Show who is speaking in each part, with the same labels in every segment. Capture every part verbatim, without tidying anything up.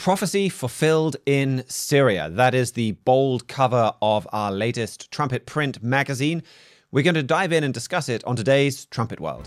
Speaker 1: Prophecy fulfilled in Syria. That is the bold cover of our latest Trumpet Print magazine. We're going to dive in and discuss it on today's Trumpet World.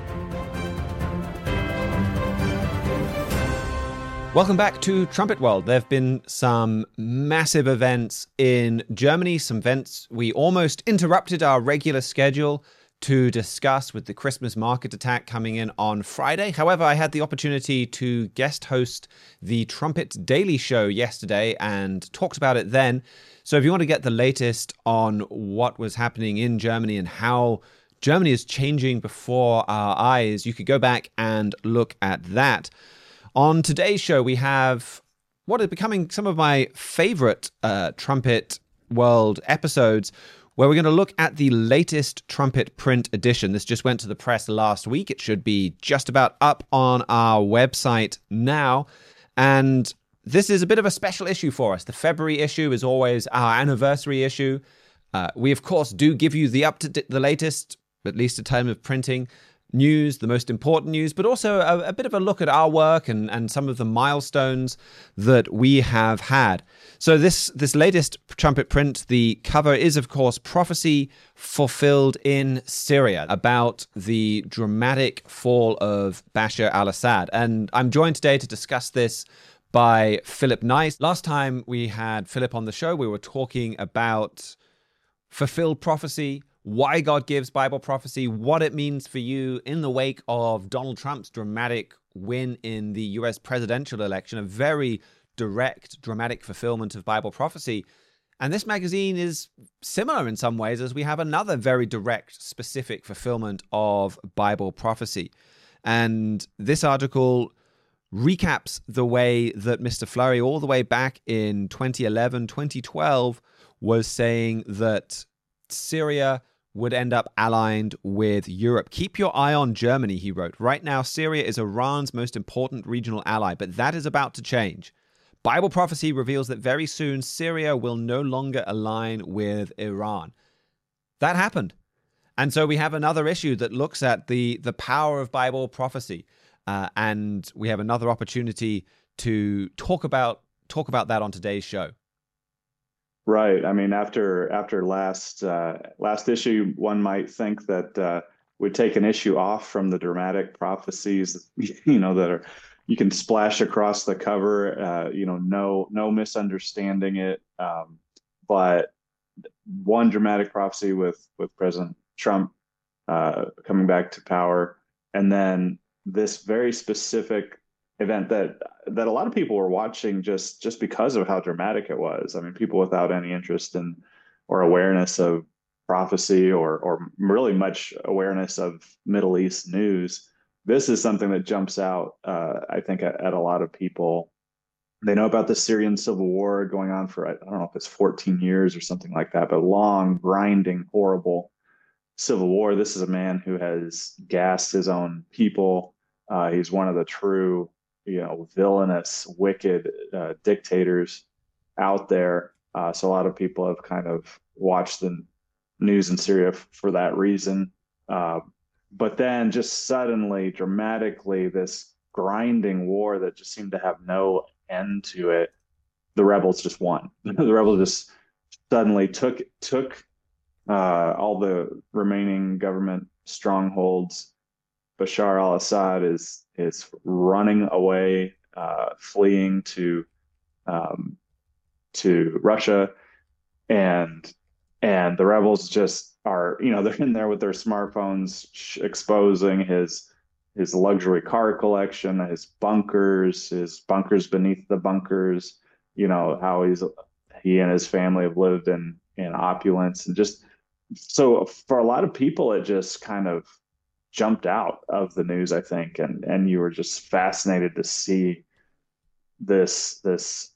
Speaker 1: Welcome back to Trumpet World. There have been some massive events in Germany, some events we almost interrupted our regular schedule to discuss with the Christmas market attack coming in on Friday. However, I had the opportunity to guest host the Trumpet Daily Show yesterday and talked about it then. So if you want to get the latest on what was happening in Germany and how Germany is changing before our eyes, you could go back and look at that. On today's show, we have what are becoming some of my favorite uh, Trumpet World episodes, where we're going to look at the latest Trumpet Print edition. This just went to the press last week. It should be just about up on our website now. And this is a bit of a special issue for us. The February issue is always our anniversary issue. Uh, we, of course, do give you the up to the latest, at least in terms of printing, news, the most important news, but also a, a bit of a look at our work and, and some of the milestones that we have had. So this this latest Trumpet Print, the cover is, of course, Prophecy Fulfilled in Syria, about the dramatic fall of Bashar al-Assad. And I'm joined today to discuss this by Philip Nice. Last time we had Philip on the show, we were talking about fulfilled prophecy, why God gives Bible prophecy, what it means for you in the wake of Donald Trump's dramatic win in the U S presidential election, a very direct, dramatic fulfillment of Bible prophecy. And this magazine is similar in some ways, as we have another very direct, specific fulfillment of Bible prophecy. And this article recaps the way that Mister Flurry, all the way back in twenty eleven, twenty twelve, was saying that Syria would end up allied with Europe. Keep your eye on Germany, he wrote. Right now, Syria is Iran's most important regional ally, but that is about to change. Bible prophecy reveals that very soon Syria will no longer align with Iran. That happened. And so we have another issue that looks at the, the power of Bible prophecy. Uh, and we have another opportunity to talk about talk about that on today's show.
Speaker 2: Right. I mean, after after last uh, last issue, one might think that uh, we'd take an issue off from the dramatic prophecies, you know, that are you can splash across the cover, uh, you know, no no misunderstanding it. Um, but one dramatic prophecy with with President Trump uh, coming back to power, and then this very specific event that that a lot of people were watching just just because of how dramatic it was. I mean, people without any interest in or awareness of prophecy or or really much awareness of Middle East news. This is something that jumps out, uh, I think, at, at a lot of people. They know about the Syrian civil war going on for, I don't know if it's fourteen years or something like that, but long, grinding, horrible civil war. This is a man who has gassed his own people. Uh, he's one of the true, you know, villainous, wicked uh, dictators out there. Uh, so a lot of people have kind of watched the news in Syria f- for that reason. Uh, but then just suddenly, dramatically, this grinding war that just seemed to have no end to it, the rebels just won. The rebels just suddenly took took uh, all the remaining government strongholds. Bashar al-Assad is is running away, uh, fleeing to um, to Russia, and and the rebels just are, you know, they're in there with their smartphones, sh- exposing his his luxury car collection, his bunkers, his bunkers beneath the bunkers. You know how he's he and his family have lived in in opulence, and just so for a lot of people, it just kind of jumped out of the news, I think, and and you were just fascinated to see this this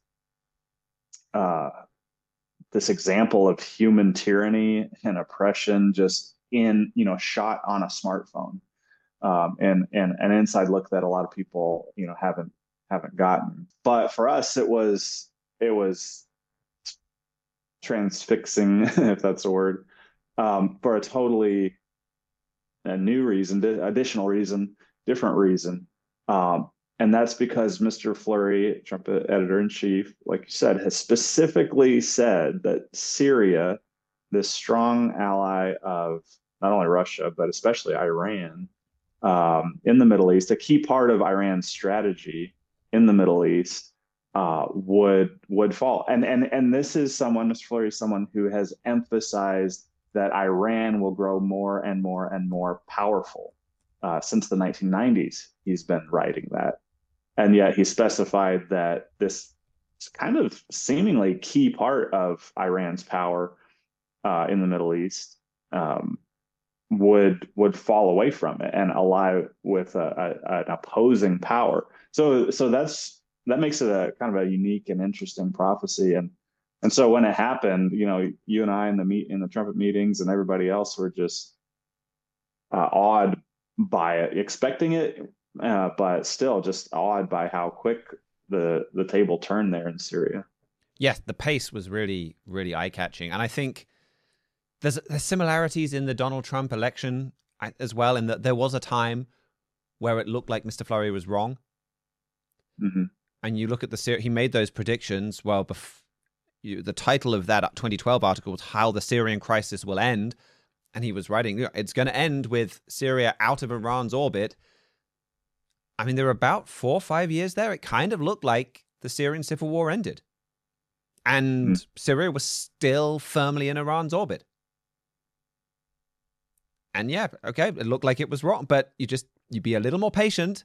Speaker 2: uh, this example of human tyranny and oppression just in, you know, shot on a smartphone, um, and and an inside look that a lot of people, you know, haven't haven't gotten. But for us, it was it was transfixing, if that's a word, um, for a totally a new reason, additional reason, different reason. Um, And that's because Mister Fleury, Trump editor in chief, like you said, has specifically said that Syria, this strong ally of not only Russia, but especially Iran um, in the Middle East, a key part of Iran's strategy in the Middle East, uh, would would fall. And and and this is someone, Mister Fleury, is someone who has emphasized that Iran will grow more and more and more powerful. Uh, since the nineteen nineties, he's been writing that. And yet he specified that this kind of seemingly key part of Iran's power uh, in the Middle East um, would would fall away from it and ally with a, a, an opposing power. So so that's that makes it a kind of a unique and interesting prophecy. And and so when it happened, you know, you and I in the meet in the trumpet meetings and everybody else were just uh, awed by it, expecting it, uh, but still just awed by how quick the the table turned there in Syria.
Speaker 1: Yes, the pace was really, really eye-catching. And I think there's, there's similarities in the Donald Trump election as well, in that there was a time where it looked like Mister Fleury was wrong.
Speaker 2: Mm-hmm.
Speaker 1: And you look at the, he made those predictions. Well, bef- you, the title of that twenty twelve article was How the Syrian Crisis Will End. And he was writing, it's going to end with Syria out of Iran's orbit. I mean, there were about four or five years there. It kind of looked like the Syrian civil war ended. And mm. Syria was still firmly in Iran's orbit. And yeah, okay, it looked like it was wrong, but you just, you be a little more patient.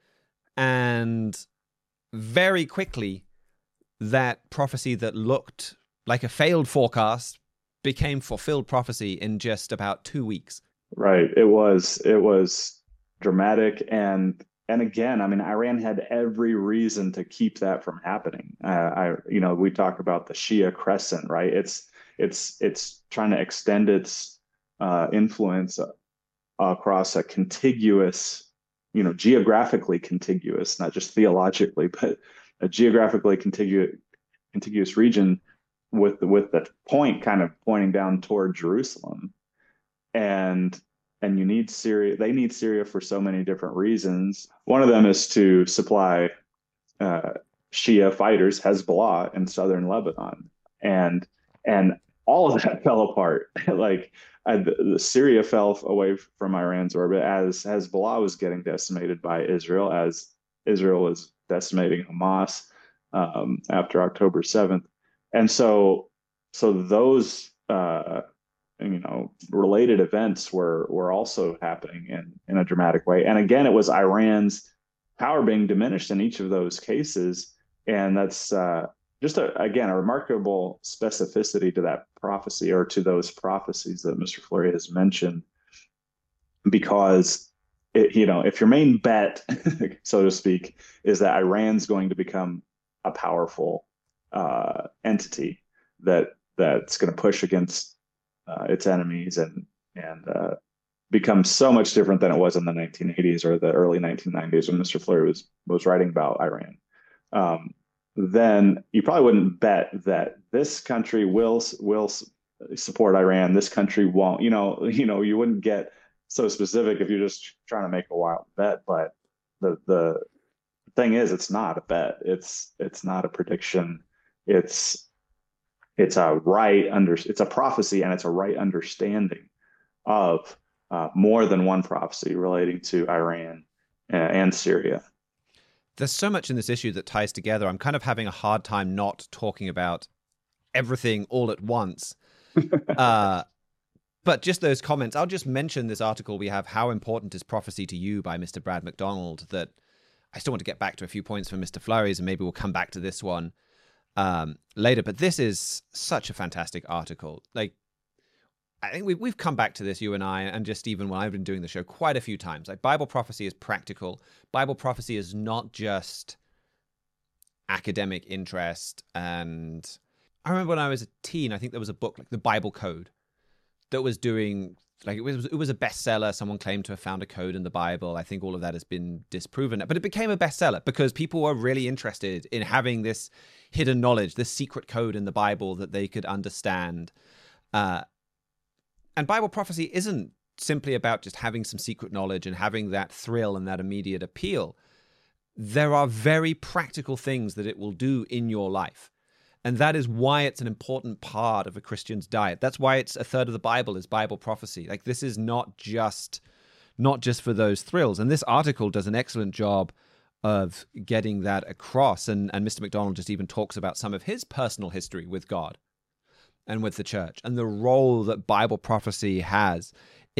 Speaker 1: And very quickly, that prophecy that looked like a failed forecast became fulfilled prophecy in just about two weeks.
Speaker 2: Right. It was, it was dramatic. And, and again, I mean, Iran had every reason to keep that from happening. Uh, I, you know, we talk about the Shia crescent, right? It's, it's, it's trying to extend its uh, influence uh, across a contiguous, you know, geographically contiguous, not just theologically, but a geographically contiguous, contiguous region with with the point kind of pointing down toward Jerusalem. And and you need Syria, they need Syria for so many different reasons. One of them is to supply uh, Shia fighters, Hezbollah in southern Lebanon. And and all of that fell apart. Like uh, the, the Syria fell away from Iran's orbit as Hezbollah was getting decimated by Israel, as Israel was decimating Hamas um, after October seventh. And so, so those, uh, you know, related events were were also happening in in a dramatic way. And again, it was Iran's power being diminished in each of those cases, and that's uh, just a, again a remarkable specificity to that prophecy, or to those prophecies that Mister Fleury has mentioned, because it, you know, if your main bet, so to speak, is that Iran's going to become a powerful uh, entity that that's going to push against uh, its enemies and and uh, become so much different than it was in the nineteen eighties or the early nineteen nineties when Mister Fleury was was writing about Iran, um, then you probably wouldn't bet that this country will will support Iran. This country won't. You know, you know, you wouldn't get so specific if you're just trying to make a wild bet. But the the thing is, it's not a bet. It's it's not a prediction. It's it's a right under it's a prophecy, and it's a right understanding of uh, more than one prophecy relating to Iran and, and Syria.
Speaker 1: There's so much in this issue that ties together. I'm kind of having a hard time not talking about everything all at once. uh, but just those comments, I'll just mention this article we have, How Important is Prophecy to You, by Mister Brad McDonald, that I still want to get back to a few points from Mister Fleury's, and maybe we'll come back to this one um, later. But this is such a fantastic article. Like, I think we, we've come back to this, you and I, and just even when I've been doing the show quite a few times. Like, Bible prophecy is practical. Bible prophecy is not just academic interest. And I remember when I was a teen, I think there was a book like The Bible Code that was doing, like, it was it was a bestseller. Someone claimed to have found a code in the Bible. I think all of that has been disproven. But it became a bestseller because people were really interested in having this hidden knowledge, this secret code in the Bible that they could understand. Uh, and Bible prophecy isn't simply about just having some secret knowledge and having that thrill and that immediate appeal. there are very practical things that it will do in your life. And that is why it's an important part of a Christian's diet. That's why it's a third of the Bible is Bible prophecy. Like, this is not just not just for those thrills. And this article does an excellent job of getting that across. And, and Mister McDonald just even talks about some of his personal history with God and with the church and the role that Bible prophecy has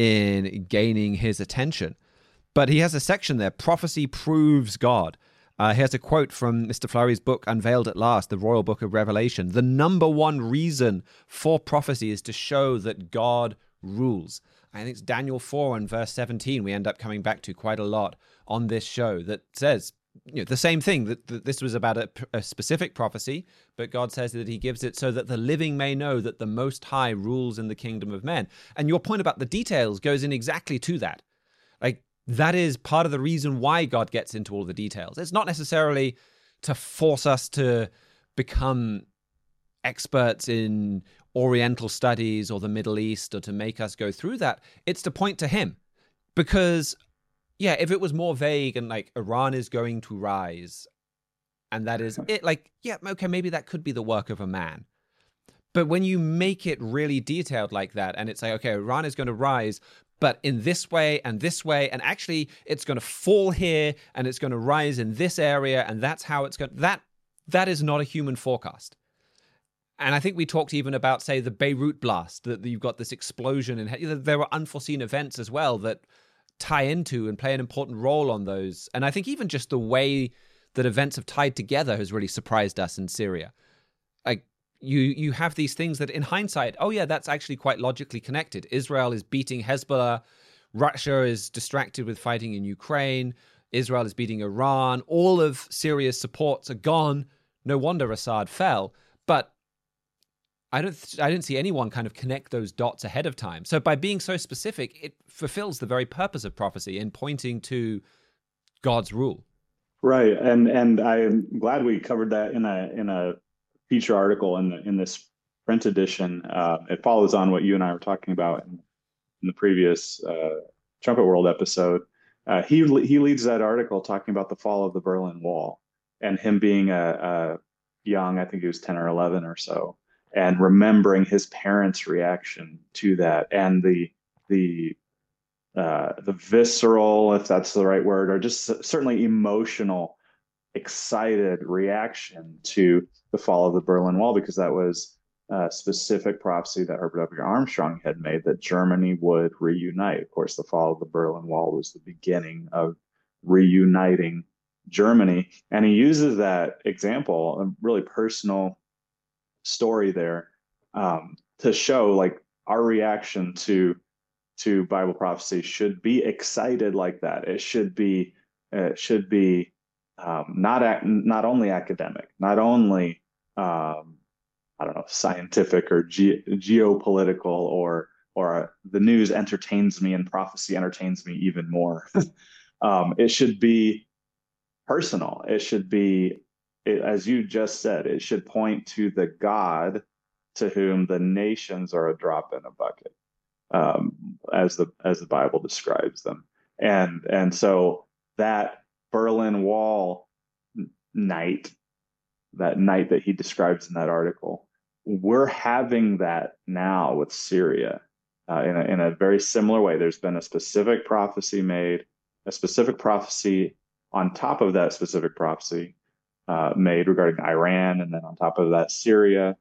Speaker 1: in gaining his attention. But he has a section there, Prophecy Proves God. Uh, here's a quote from Mister Flurry's book, Unveiled at Last, the Royal Book of Revelation. The number one reason for prophecy is to show that God rules. I think it's Daniel four and verse seventeen we end up coming back to quite a lot on this show that says, you know, the same thing, that, that this was about a, a specific prophecy, but God says that he gives it so that the living may know that the Most High rules in the kingdom of men. And your point about the details goes in exactly to that. Like, that is part of the reason why God gets into all the details. It's not necessarily to force us to become experts in Oriental studies or the Middle East or to make us go through that. It's to point to him. Because, yeah, if it was more vague and like Iran is going to rise and that is it, like, yeah, okay, maybe that could be the work of a man. But when you make it really detailed like that and it's like, okay, Iran is going to rise, but in this way and this way, and actually it's going to fall here and it's going to rise in this area, and that's how it's going to, that, that is not a human forecast. And I think we talked even about, say, the Beirut blast, that you've got this explosion, and there were unforeseen events as well that tie into and play an important role on those. And I think even just the way that events have tied together has really surprised us in Syria. Like, You you have these things that in hindsight, oh yeah, that's actually quite logically connected. Israel is beating Hezbollah. Russia is distracted with fighting in Ukraine. Israel is beating Iran. All of Syria's supports are gone. No wonder Assad fell. But I don't I didn't see anyone kind of connect those dots ahead of time. So by being so specific, it fulfills the very purpose of prophecy in pointing to God's rule.
Speaker 2: Right. And and I'm glad we covered that in a in a feature article in the, in this print edition. Uh, it follows on what you and I were talking about in, in the previous uh, Trumpet World episode. Uh, he he leads that article talking about the fall of the Berlin Wall and him being a, a young, I think he was ten or eleven or so, and remembering his parents' reaction to that and the the uh, the visceral, if that's the right word, or just certainly emotional, excited reaction to the fall of the Berlin Wall, because that was a specific prophecy that Herbert W. Armstrong had made, that Germany would reunite. Of course, the fall of the Berlin Wall was the beginning of reuniting Germany. And he uses that example, a really personal story there, um, to show like our reaction to to Bible prophecy should be excited like that. It should be it should be Um, not ac- not only academic, not only um, I don't know, scientific or ge- geopolitical, or or the news entertains me and prophecy entertains me even more. um, it should be personal. It should be, it, as you just said, it should point to the God to whom the nations are a drop in a bucket, um, as the as the Bible describes them, and and so that Berlin Wall night, that night that he describes in that article, we're having that now with Syria uh, in, a, in a very similar way. There's been a specific prophecy made, a specific prophecy on top of that specific prophecy uh, made regarding Iran, and then on top of that, Syria,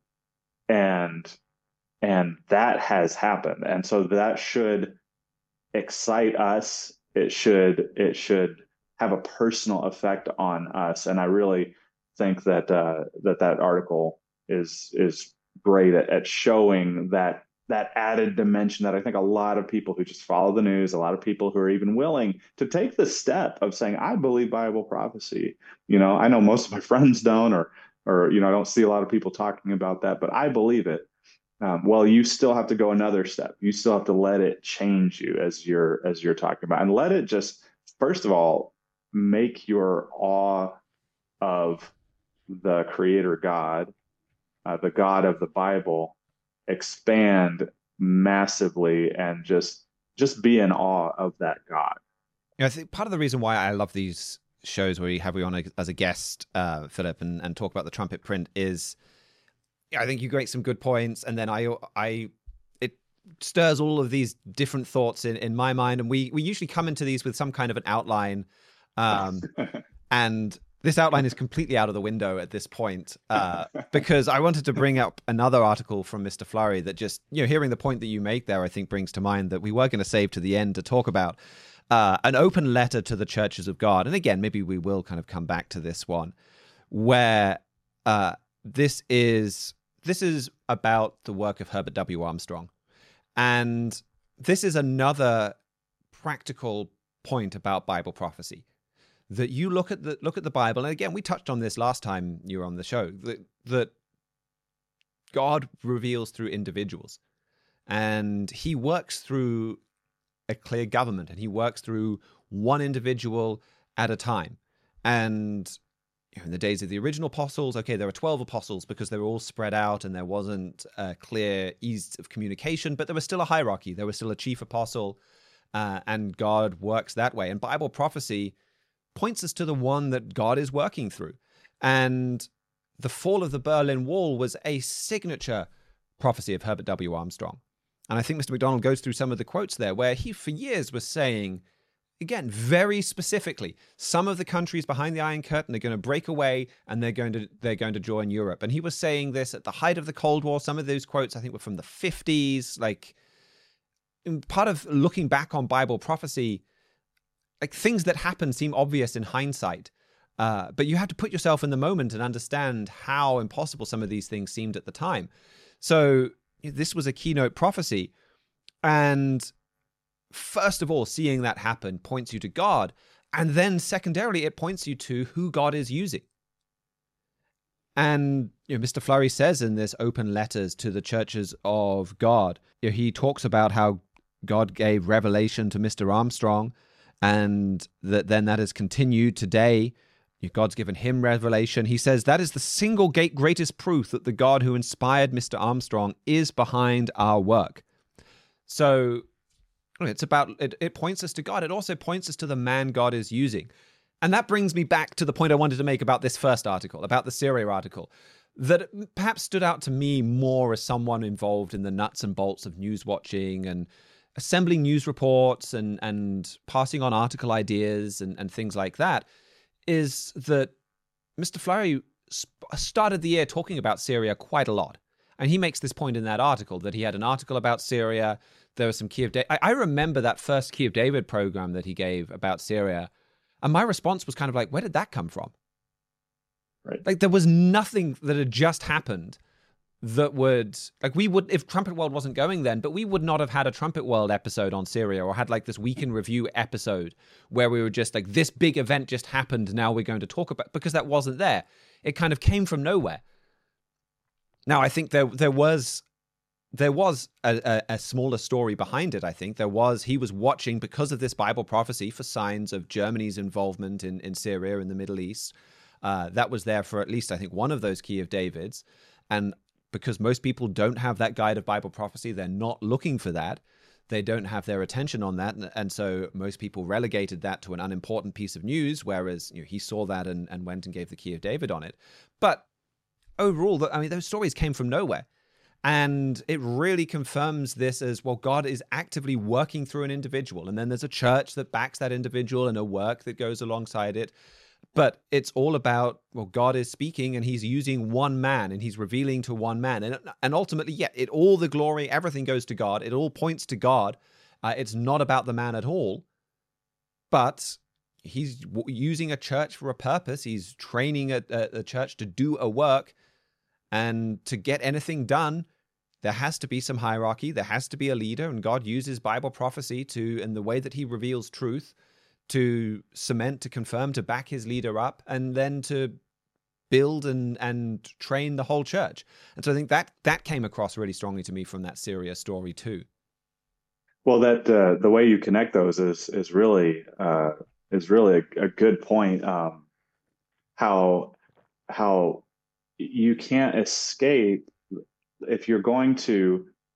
Speaker 2: and and that has happened, and so that should excite us. It should it should have a personal effect on us. And I really think that uh, that that article is is great at, at showing that that added dimension that I think a lot of people who just follow the news, a lot of people who are even willing to take the step of saying, I believe Bible prophecy. You know, I know most of my friends don't, or or you know, I don't see a lot of people talking about that, but I believe it. Um, well, you still have to go another step. You still have to let it change you, as you're as you're talking about, and let it just, first of all, make your awe of the Creator God, uh, the God of the Bible, expand massively, and just just be in awe of that God.
Speaker 1: You know, I think part of the reason why I love these shows where we have you on a, as a guest, uh, Philip, and, and talk about the trumpet print is, I think you make some good points, and then I, I, it stirs all of these different thoughts in, in my mind, and we we usually come into these with some kind of an outline, um, and this outline is completely out of the window at this point, uh, because I wanted to bring up another article from Mister Flurry that just, you know, hearing the point that you make there, I think brings to mind that we were going to save to the end to talk about uh, an open letter to the churches of God. And again, maybe we will kind of come back to this one, where uh, this is this is about the work of Herbert W. Armstrong. And this is another practical point about Bible prophecy. That you look at the look at the Bible, and again, we touched on this last time you were on the show, that, that God reveals through individuals, and he works through a clear government, and he works through one individual at a time. And you know, in the days of the original apostles, okay, there were twelve apostles because they were all spread out and there wasn't a clear ease of communication, but there was still a hierarchy. There was still a chief apostle, uh, and God works that way. And Bible prophecy points us to the one that God is working through. And the fall of the Berlin Wall was a signature prophecy of Herbert W. Armstrong. And I think Mister McDonald goes through some of the quotes there where he for years was saying, again, very specifically, some of the countries behind the Iron Curtain are going to break away and they're going to they're going to join Europe. And he was saying this at the height of the Cold War. Some of those quotes, I think, were from the fifties. Like, part of looking back on Bible prophecy, like, things that happen seem obvious in hindsight, uh, but you have to put yourself in the moment and understand how impossible some of these things seemed at the time. So this was a keynote prophecy. And first of all, seeing that happen points you to God. And then secondarily, it points you to who God is using. And you know, Mister Flurry says in this open letters to the churches of God, you know, he talks about how God gave revelation to Mister Armstrong, and that then that has continued today. God's given him revelation. He says that is the single greatest proof that the God who inspired Mister Armstrong is behind our work. So it's about, it, it points us to God. It also points us to the man God is using. And that brings me back to the point I wanted to make about this first article, about the Syria article, that perhaps stood out to me more as someone involved in the nuts and bolts of news watching and assembling news reports and, and passing on article ideas and, and things like that, is that Mister Flurry sp- started the year talking about Syria quite a lot. And he makes this point in that article, that he had an article about Syria. There was some Key of David. I, I remember that first Key of David program that he gave about Syria. And my response was kind of like, where did that come from?
Speaker 2: Right.
Speaker 1: Like, there was nothing that had just happened that would, like, we would, if Trumpet World wasn't going then, but we would not have had a Trumpet World episode on Syria, or had like this Week in Review episode where we were just like, this big event just happened, now we're going to talk about, because that wasn't there. It kind of came from nowhere. Now, I think there there was there was a, a, a smaller story behind it. I think there was, he was watching, because of this Bible prophecy, for signs of Germany's involvement in, in Syria, in the Middle East. Uh, that was there for at least, I think, one of those Key of Davids. And because most people don't have that guide of Bible prophecy, they're not looking for that. They don't have their attention on that. And, and so most people relegated that to an unimportant piece of news, whereas, you know, he saw that and, and went and gave the Key of David on it. But overall, I mean, those stories came from nowhere. And it really confirms this as, well, God is actively working through an individual. And then there's a church that backs that individual and a work that goes alongside it. But it's all about, well, God is speaking and he's using one man and he's revealing to one man. And, and ultimately, yeah, it all the glory, everything goes to God. It all points to God. Uh, it's not about the man at all. But he's w- using a church for a purpose. He's training a, a, a church to do a work. And to get anything done, there has to be some hierarchy. There has to be a leader. And God uses Bible prophecy to, in the way that he reveals truth, to cement, to confirm, to back his leader up, and then to build and and train the whole church. And so I think that that came across really strongly to me from that Syria story too.
Speaker 2: Well, that uh, the way you connect those is is really uh, is really a, a good point. Um, how how you can't escape if you're going to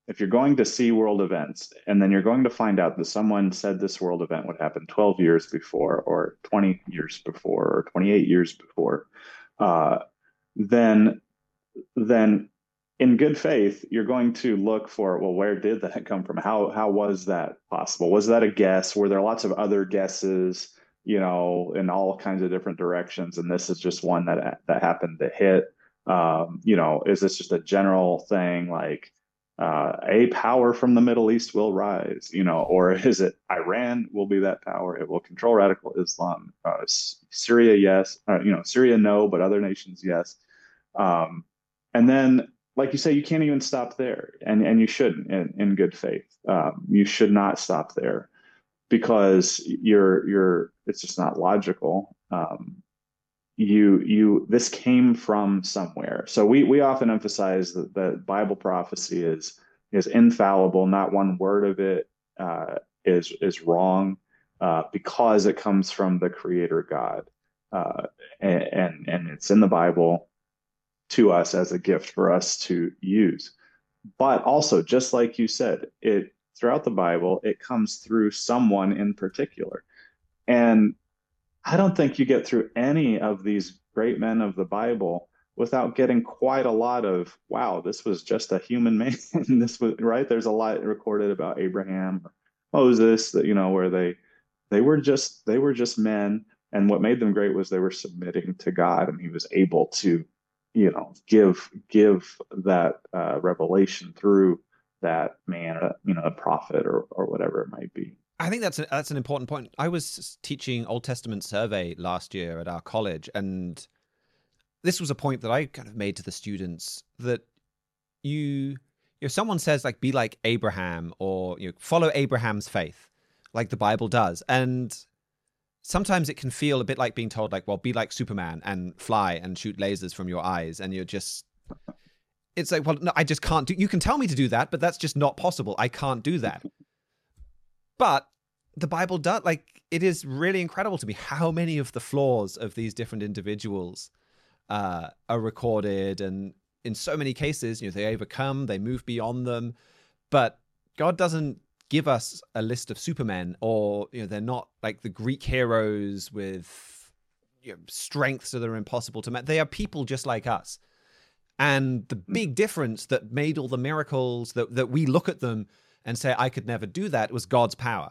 Speaker 2: if you're going to see world events and then you're going to find out that someone said this world event would happen twelve years before or twenty years before or twenty-eight years before, uh, then then in good faith, you're going to look for, well, where did that come from? How how was that possible? Was that a guess? Were there lots of other guesses, you know, in all kinds of different directions? And this is just one that that happened to hit. Um, you know, is this just a general thing like uh, a power from the Middle East will rise, you know, or is it Iran will be that power? It will control radical Islam. Uh, Syria, yes. Uh, you know, Syria, no, but other nations, yes. Um, and then, like you say, you can't even stop there, and and you shouldn't in, in good faith. Um, you should not stop there because you're you're it's just not logical. Um, you you this came from somewhere. So we we often emphasize that, that Bible prophecy is is infallible. Not one word of it uh, is is wrong uh, because it comes from the Creator God, uh, and, and and it's in the Bible to us as a gift for us to use. But also, just like you said, it throughout the Bible, it comes through someone in particular. And I don't think you get through any of these great men of the Bible without getting quite a lot of, wow, this was just a human man. This was right. There's a lot recorded about Abraham, Moses, that you know, where they they were just they were just men. And what made them great was they were submitting to God, and he was able to, you know, give give that uh, revelation through that man, uh, you know, a prophet or or whatever it might be.
Speaker 1: I think that's a, that's an important point. I was teaching Old Testament survey last year at our college, and this was a point that I kind of made to the students that you, if someone says like, be like Abraham, or you know, follow Abraham's faith, like the Bible does, and sometimes it can feel a bit like being told like, well, be like Superman and fly and shoot lasers from your eyes, and you're just, it's like, well, no, I just can't do. You can tell me to do that, but that's just not possible. I can't do that. But the Bible does, like, it is really incredible to me how many of the flaws of these different individuals uh, are recorded. And in so many cases, you know, they overcome, they move beyond them. But God doesn't give us a list of supermen, or, you know, they're not like the Greek heroes with, you know, strengths that are impossible to match. They are people just like us. And the big difference that made all the miracles that, that we look at them and say, I could never do that, was God's power.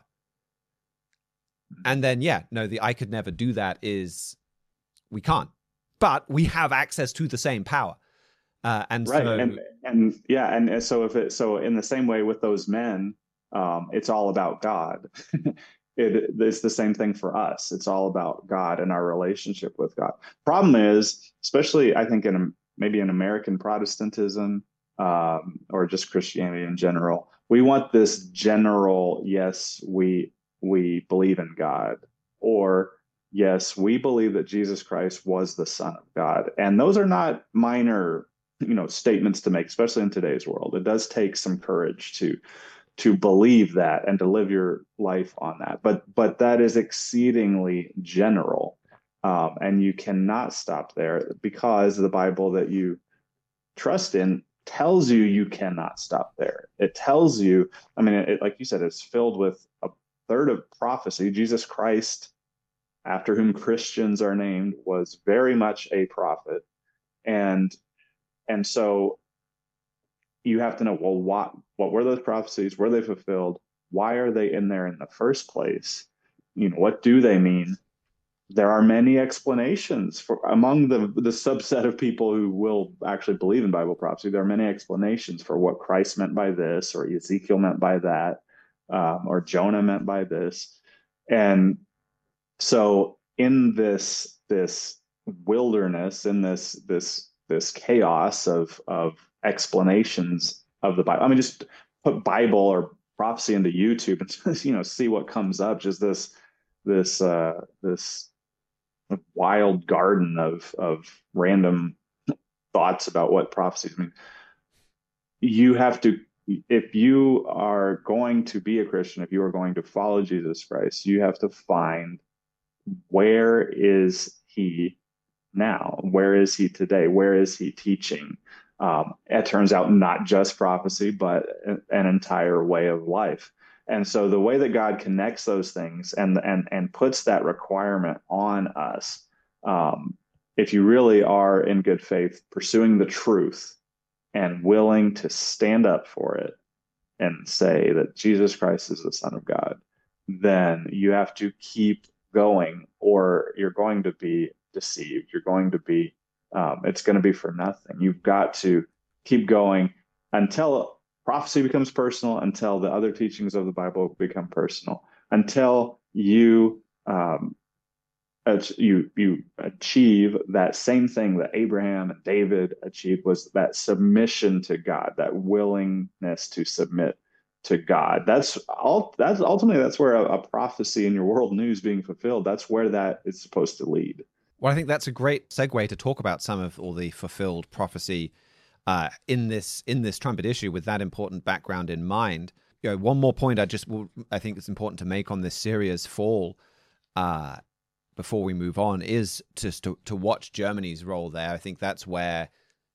Speaker 1: And then, yeah, no, the I could never do that is we can't. But we have access to the same power. Uh, and
Speaker 2: right.
Speaker 1: so,
Speaker 2: and, and yeah, and so if it, so in the same way with those men, um, it's all about God. it, it's the same thing for us. It's all about God and our relationship with God. Problem is, especially I think in maybe in American Protestantism, um, or just Christianity in general, we want this general, yes, we we believe in God, or yes, we believe that Jesus Christ was the Son of God. And those are not minor, you know, statements to make, especially in today's world. It does take some courage to to believe that and to live your life on that. But but that is exceedingly general. Um, and you cannot stop there, because the Bible that you trust in tells you you cannot stop there. It tells you, I mean, it, like you said, it's filled with a third of prophecy. Jesus Christ, after whom Christians are named, was very much a prophet. And and so you have to know, well, what what were those prophecies? Were they fulfilled? Why are they in there in the first place? You know, what do they mean? There are many explanations for among the the subset of people who will actually believe in Bible prophecy. There are many explanations for what Christ meant by this, or Ezekiel meant by that, um, or Jonah meant by this. And so in this this wilderness, in this this this chaos of of explanations of the Bible, I mean, just put Bible or prophecy into YouTube and just, you know, see what comes up. Just this this uh, this wild garden of of random thoughts about what prophecies mean. You have to, if you are going to be a Christian, if you are going to follow Jesus Christ, you have to find, where is he now? Where is he today? Where is he teaching? Um, it turns out not just prophecy, but an entire way of life. And so the way that God connects those things and and and puts that requirement on us, um, if you really are in good faith, pursuing the truth and willing to stand up for it and say that Jesus Christ is the Son of God, then you have to keep going, or you're going to be deceived. You're going to be, um, it's going to be for nothing. You've got to keep going until prophecy becomes personal, until the other teachings of the Bible become personal, until you um, you you achieve that same thing that Abraham and David achieved, was that submission to God, that willingness to submit to God. That's all. That's ultimately that's where a, a prophecy in your world news being fulfilled. That's where that is supposed to lead.
Speaker 1: Well, I think that's a great segue to talk about some of all the fulfilled prophecy uh, in this in this trumpet issue, with that important background in mind. You know, one more point I just I think it's important to make on this Syria's fall. Uh, before we move on, is just to, to watch Germany's role there. I think that's where,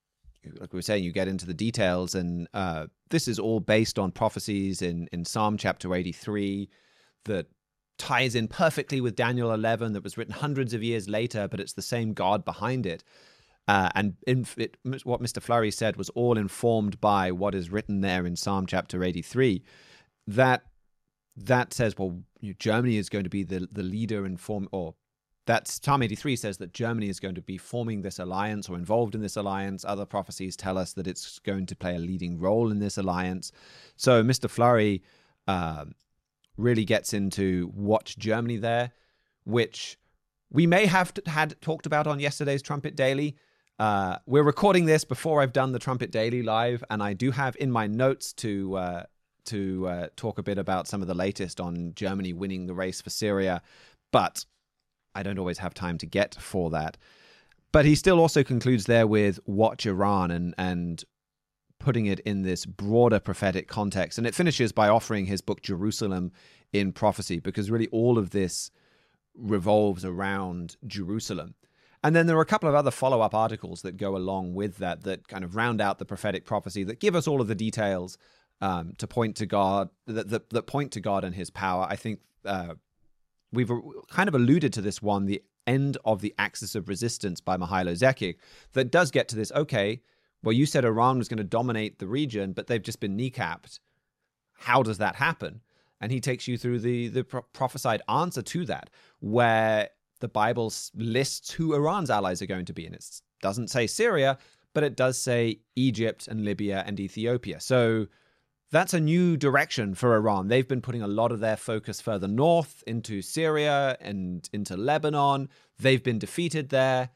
Speaker 1: like we were saying, you get into the details, and uh, this is all based on prophecies in, in Psalm chapter eighty-three that ties in perfectly with Daniel eleven, that was written hundreds of years later, but it's the same God behind it. Uh, and in, it, what Mister Flurry said was all informed by what is written there in Psalm chapter eighty-three. That that says, well, you know, Germany is going to be the, the leader in form, or that Psalm eighty-three says that Germany is going to be forming this alliance or involved in this alliance. Other prophecies tell us that it's going to play a leading role in this alliance. So Mister Flurry uh, really gets into watch Germany there, which we may have had talked about on yesterday's Trumpet Daily. Uh, we're recording this before I've done the Trumpet Daily live, and I do have in my notes to uh, to uh, talk a bit about some of the latest on Germany winning the race for Syria, but I don't always have time to get for that. But he still also concludes there with watch Iran and and putting it in this broader prophetic context. And it finishes by offering his book Jerusalem in Prophecy, because really all of this revolves around Jerusalem. And then there are a couple of other follow-up articles that go along with that, that kind of round out the prophetic prophecy, that give us all of the details um, to point to God, that, that, that point to God and his power. I think uh, we've kind of alluded to this one, The End of the Axis of Resistance by Mihailo Zekic, that does get to this, okay, well, you said Iran was going to dominate the region, but they've just been kneecapped. How does that happen? And he takes you through the, the pro- prophesied answer to that, where the Bible lists who Iran's allies are going to be. And it doesn't say Syria, but it does say Egypt and Libya and Ethiopia. So that's a new direction for Iran. They've been putting a lot of their focus further north into Syria and into Lebanon. They've been defeated there.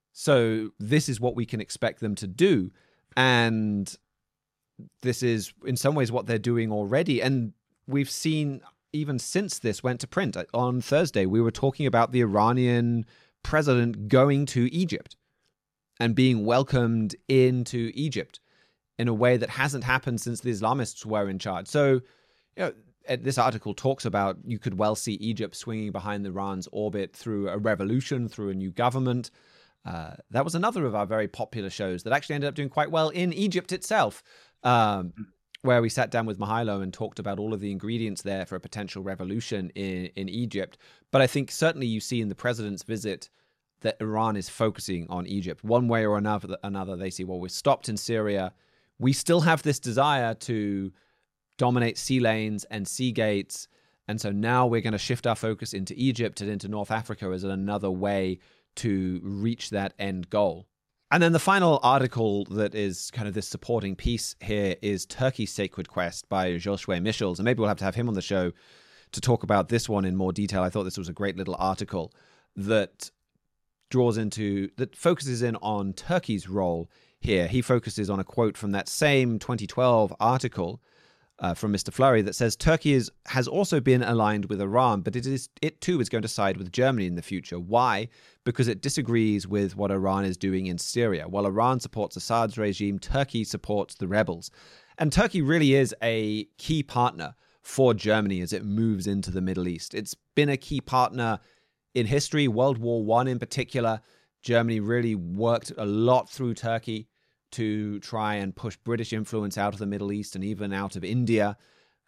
Speaker 1: So this is what we can expect them to do. And this is in some ways what they're doing already. And we've seen, even since this went to print on Thursday, we were talking about the Iranian president going to Egypt and being welcomed into Egypt in a way that hasn't happened since the Islamists were in charge. So, you know, this article talks about you could well see Egypt swinging behind Iran's orbit through a revolution, through a new government. Uh, that was another of our very popular shows that actually ended up doing quite well in Egypt itself, um, where we sat down with Mihailo and talked about all of the ingredients there for a potential revolution in, in Egypt. But I think certainly you see in the president's visit that Iran is focusing on Egypt. One way or another, another they see, well, we're stopped in Syria. We still have this desire to dominate sea lanes and sea gates. And so now we're going to shift our focus into Egypt and into North Africa as another way to reach that end goal. And then the final article that is kind of this supporting piece here is Turkey's Sacred Quest by Josué Michels. And maybe we'll have to have him on the show to talk about this one in more detail. I thought this was a great little article that draws into, that focuses in on Turkey's role here. He focuses on a quote from that same twenty twelve article Uh, from Mister Flurry that says Turkey is, has also been aligned with Iran, but it is it too is going to side with Germany in the future. Why? Because it disagrees with what Iran is doing in Syria. While Iran supports Assad's regime, Turkey supports the rebels. And Turkey really is a key partner for Germany as it moves into the Middle East. It's been a key partner in history, World War One in particular. Germany really worked a lot through Turkey to try and push British influence out of the Middle East and even out of India.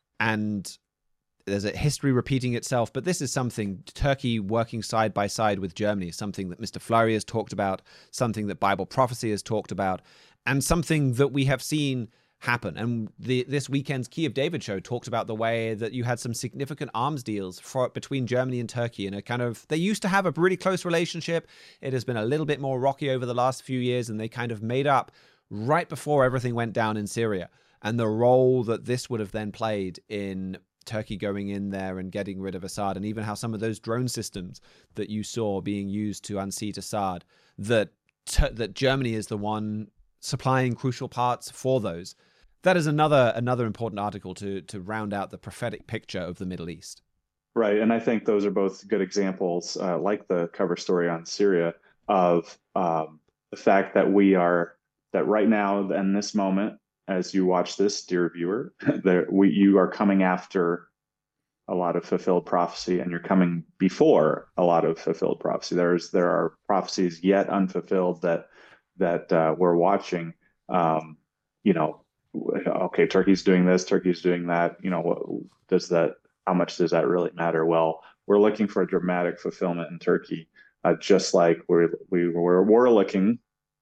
Speaker 1: And there's a history repeating itself, but this is something, Turkey working side by side with Germany, something that Mister Fleury has talked about, something that Bible prophecy has talked about, and something that we have seen happen. And the, this weekend's Key of David show talked about the way that you had some significant arms deals for, between Germany and Turkey, and a kind of, they used to have a really close relationship. It has been a little bit more rocky over the last few years, and they kind of made up right before everything went down in Syria. And the role that this would have then played in Turkey going in there and getting rid of Assad, and even how some of those drone systems that you saw being used to unseat Assad, that that Germany is the one supplying crucial parts for those. That is another another important article to to round out the prophetic picture of the Middle East.
Speaker 2: Right, and I think those are both good examples, uh, like the cover story on Syria, of um, the fact that we are that right now in this moment, as you watch this, dear viewer, there we you are coming after a lot of fulfilled prophecy, and you're coming before a lot of fulfilled prophecy. There's there are prophecies yet unfulfilled that that uh, we're watching. Um, you know, okay, Turkey's doing this, Turkey's doing that. You know, what does that? How much does that really matter? Well, we're looking for a dramatic fulfillment in Turkey, uh, just like we're we we're, we're looking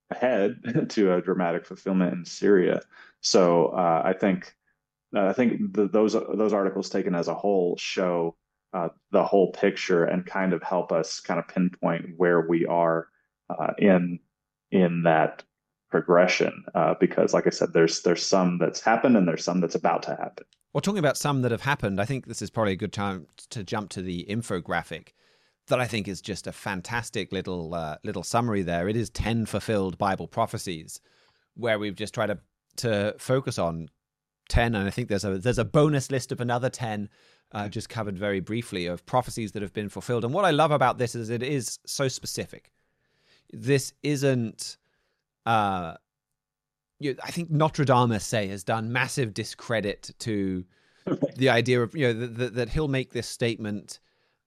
Speaker 2: ahead to a dramatic fulfillment in Syria. So uh, I think uh, I think the, those those articles taken as a whole show uh, the whole picture and kind of help us kind of pinpoint where we are uh, in in that progression. Uh, because, like I said, there's there's some that's happened and there's some that's about to happen.
Speaker 1: Well, talking about some that have happened, I think this is probably a good time to jump to the infographic that I think is just a fantastic little uh, little summary there. It is ten fulfilled Bible prophecies, where we've just tried to to focus on ten, and I think there's a there's a bonus list of another ten, uh, just covered very briefly, of prophecies that have been fulfilled. And what I love about this is it is so specific. This isn't. Uh, you, I think Notre Dame, say, has done massive discredit to the idea of, you know, that, that he'll make this statement.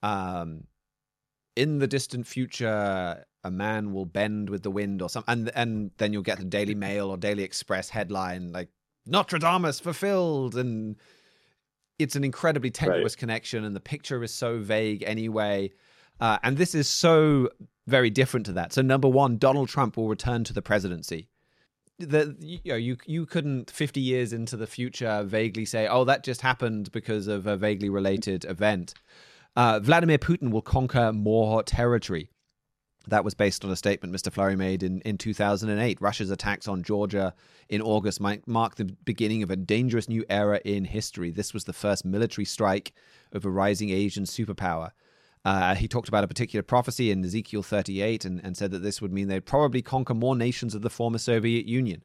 Speaker 1: Um, in the distant future, a man will bend with the wind or something. And, and then you'll get the Daily Mail or Daily Express headline, like, Notre Dame is fulfilled. And it's an incredibly tenuous right. connection. And the picture is so vague anyway. Uh, and this is so very different to that. So number one, Donald Trump will return to the presidency. The, you know, you, you couldn't fifty years into the future vaguely say, oh, that just happened because of a vaguely related event. Uh, Vladimir Putin will conquer more territory. That was based on a statement Mister Fleury made in, in two thousand eight. Russia's attacks on Georgia in August might mark the beginning of a dangerous new era in history. This was the first military strike of a rising Asian superpower. Uh, he talked about a particular prophecy in Ezekiel thirty-eight and, and said that this would mean they'd probably conquer more nations of the former Soviet Union.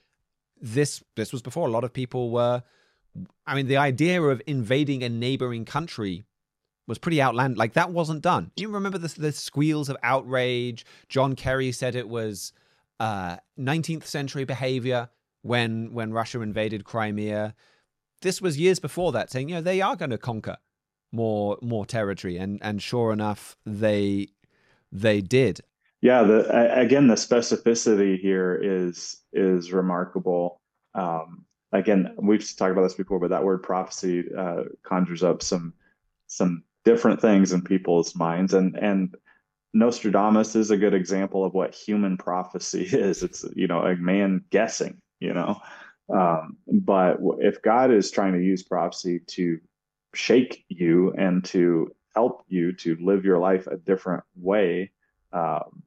Speaker 1: This this was before a lot of people were... I mean, the idea of invading a neighboring country was pretty outlandish. Like, that wasn't done. You remember the, the squeals of outrage? John Kerry said it was uh, nineteenth century behavior when when Russia invaded Crimea. This was years before that, saying, you know, they are going to conquer more more territory, and and sure enough, they they did.
Speaker 2: Yeah, the again, the specificity here is is remarkable. Um, again, we've talked about this before, but that word prophecy uh, conjures up some some different things in people's minds, and and Nostradamus is a good example of what human prophecy is. It's, you know, a man guessing, you know. Um, but if God is trying to use prophecy to shake you and to help you to live your life a different way, um,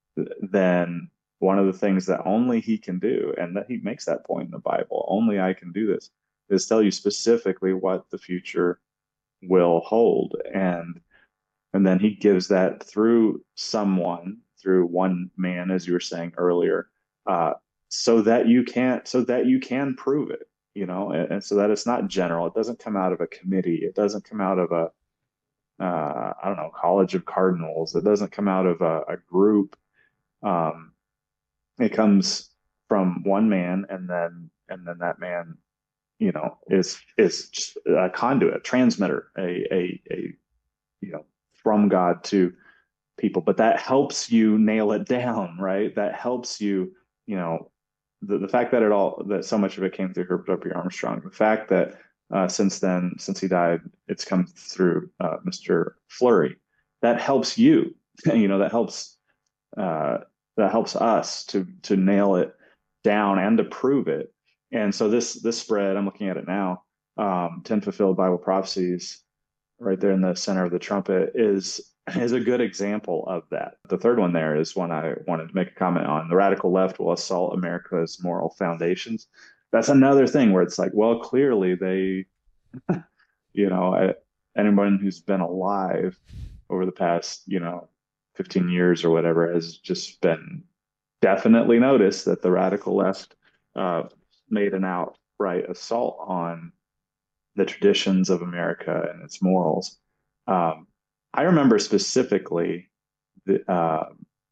Speaker 2: then one of the things that only he can do, and that he makes that point in the Bible, only I can do this, is tell you specifically what the future will hold. And and then he gives that through someone, through one man, as you were saying earlier, uh, so that you can't, so that you can prove it, you know, and, and so that it's not general. It doesn't come out of a committee. It doesn't come out of a, uh, I don't know, college of cardinals. It doesn't come out of a, a group. Um, it comes from one man, and then and then that man, you know, is is just a conduit, a transmitter, a a, a you know, from God to people. But that helps you nail it down, right? That helps you, you know, the, the fact that it all that so much of it came through Herbert W. Armstrong, the fact that uh, since then, since he died, it's come through uh, Mister Flurry. That helps you, you know, that helps uh, that helps us to to nail it down and to prove it. And so this this spread, I'm looking at it now, um, ten fulfilled Bible prophecies, right there in the center of the trumpet, is is a good example of that. The third one there is one I wanted to make a comment on. The radical left will assault America's moral foundations. That's another thing where it's like, well, clearly they, you know, anyone who's been alive over the past, you know, fifteen years or whatever has just been definitely noticed that the radical left uh, made an outright assault on the traditions of America and its morals. Um, I remember specifically that uh,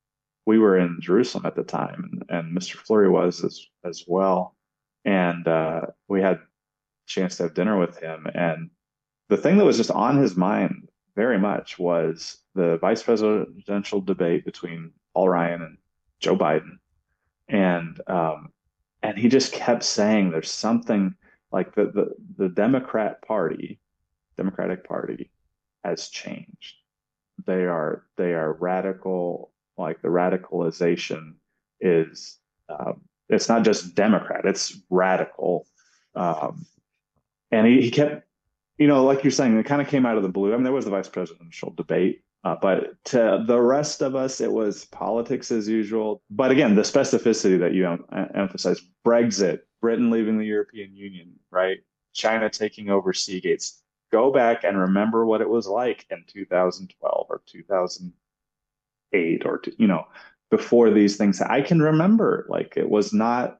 Speaker 2: we were in Jerusalem at the time, and, and Mister Flurry was as as well, and uh, we had a chance to have dinner with him. And the thing that was just on his mind very much was the vice presidential debate between Paul Ryan and Joe Biden, and um, and he just kept saying there's something like the the, the Democrat Party, Democratic Party has changed. They are they are radical. Like the radicalization is um, it's not just Democrat, it's radical. Um, and he, he kept, you know, like you're saying, it kind of came out of the blue. I mean, there was the vice presidential debate, uh, but to the rest of us, it was politics as usual. But again, the specificity that you em- emphasize, Brexit, Britain leaving the European Union, right? China taking over Seagates. Go back and remember what it was like in two thousand twelve or two thousand eight or, you know, before these things. I can remember, like, it was not,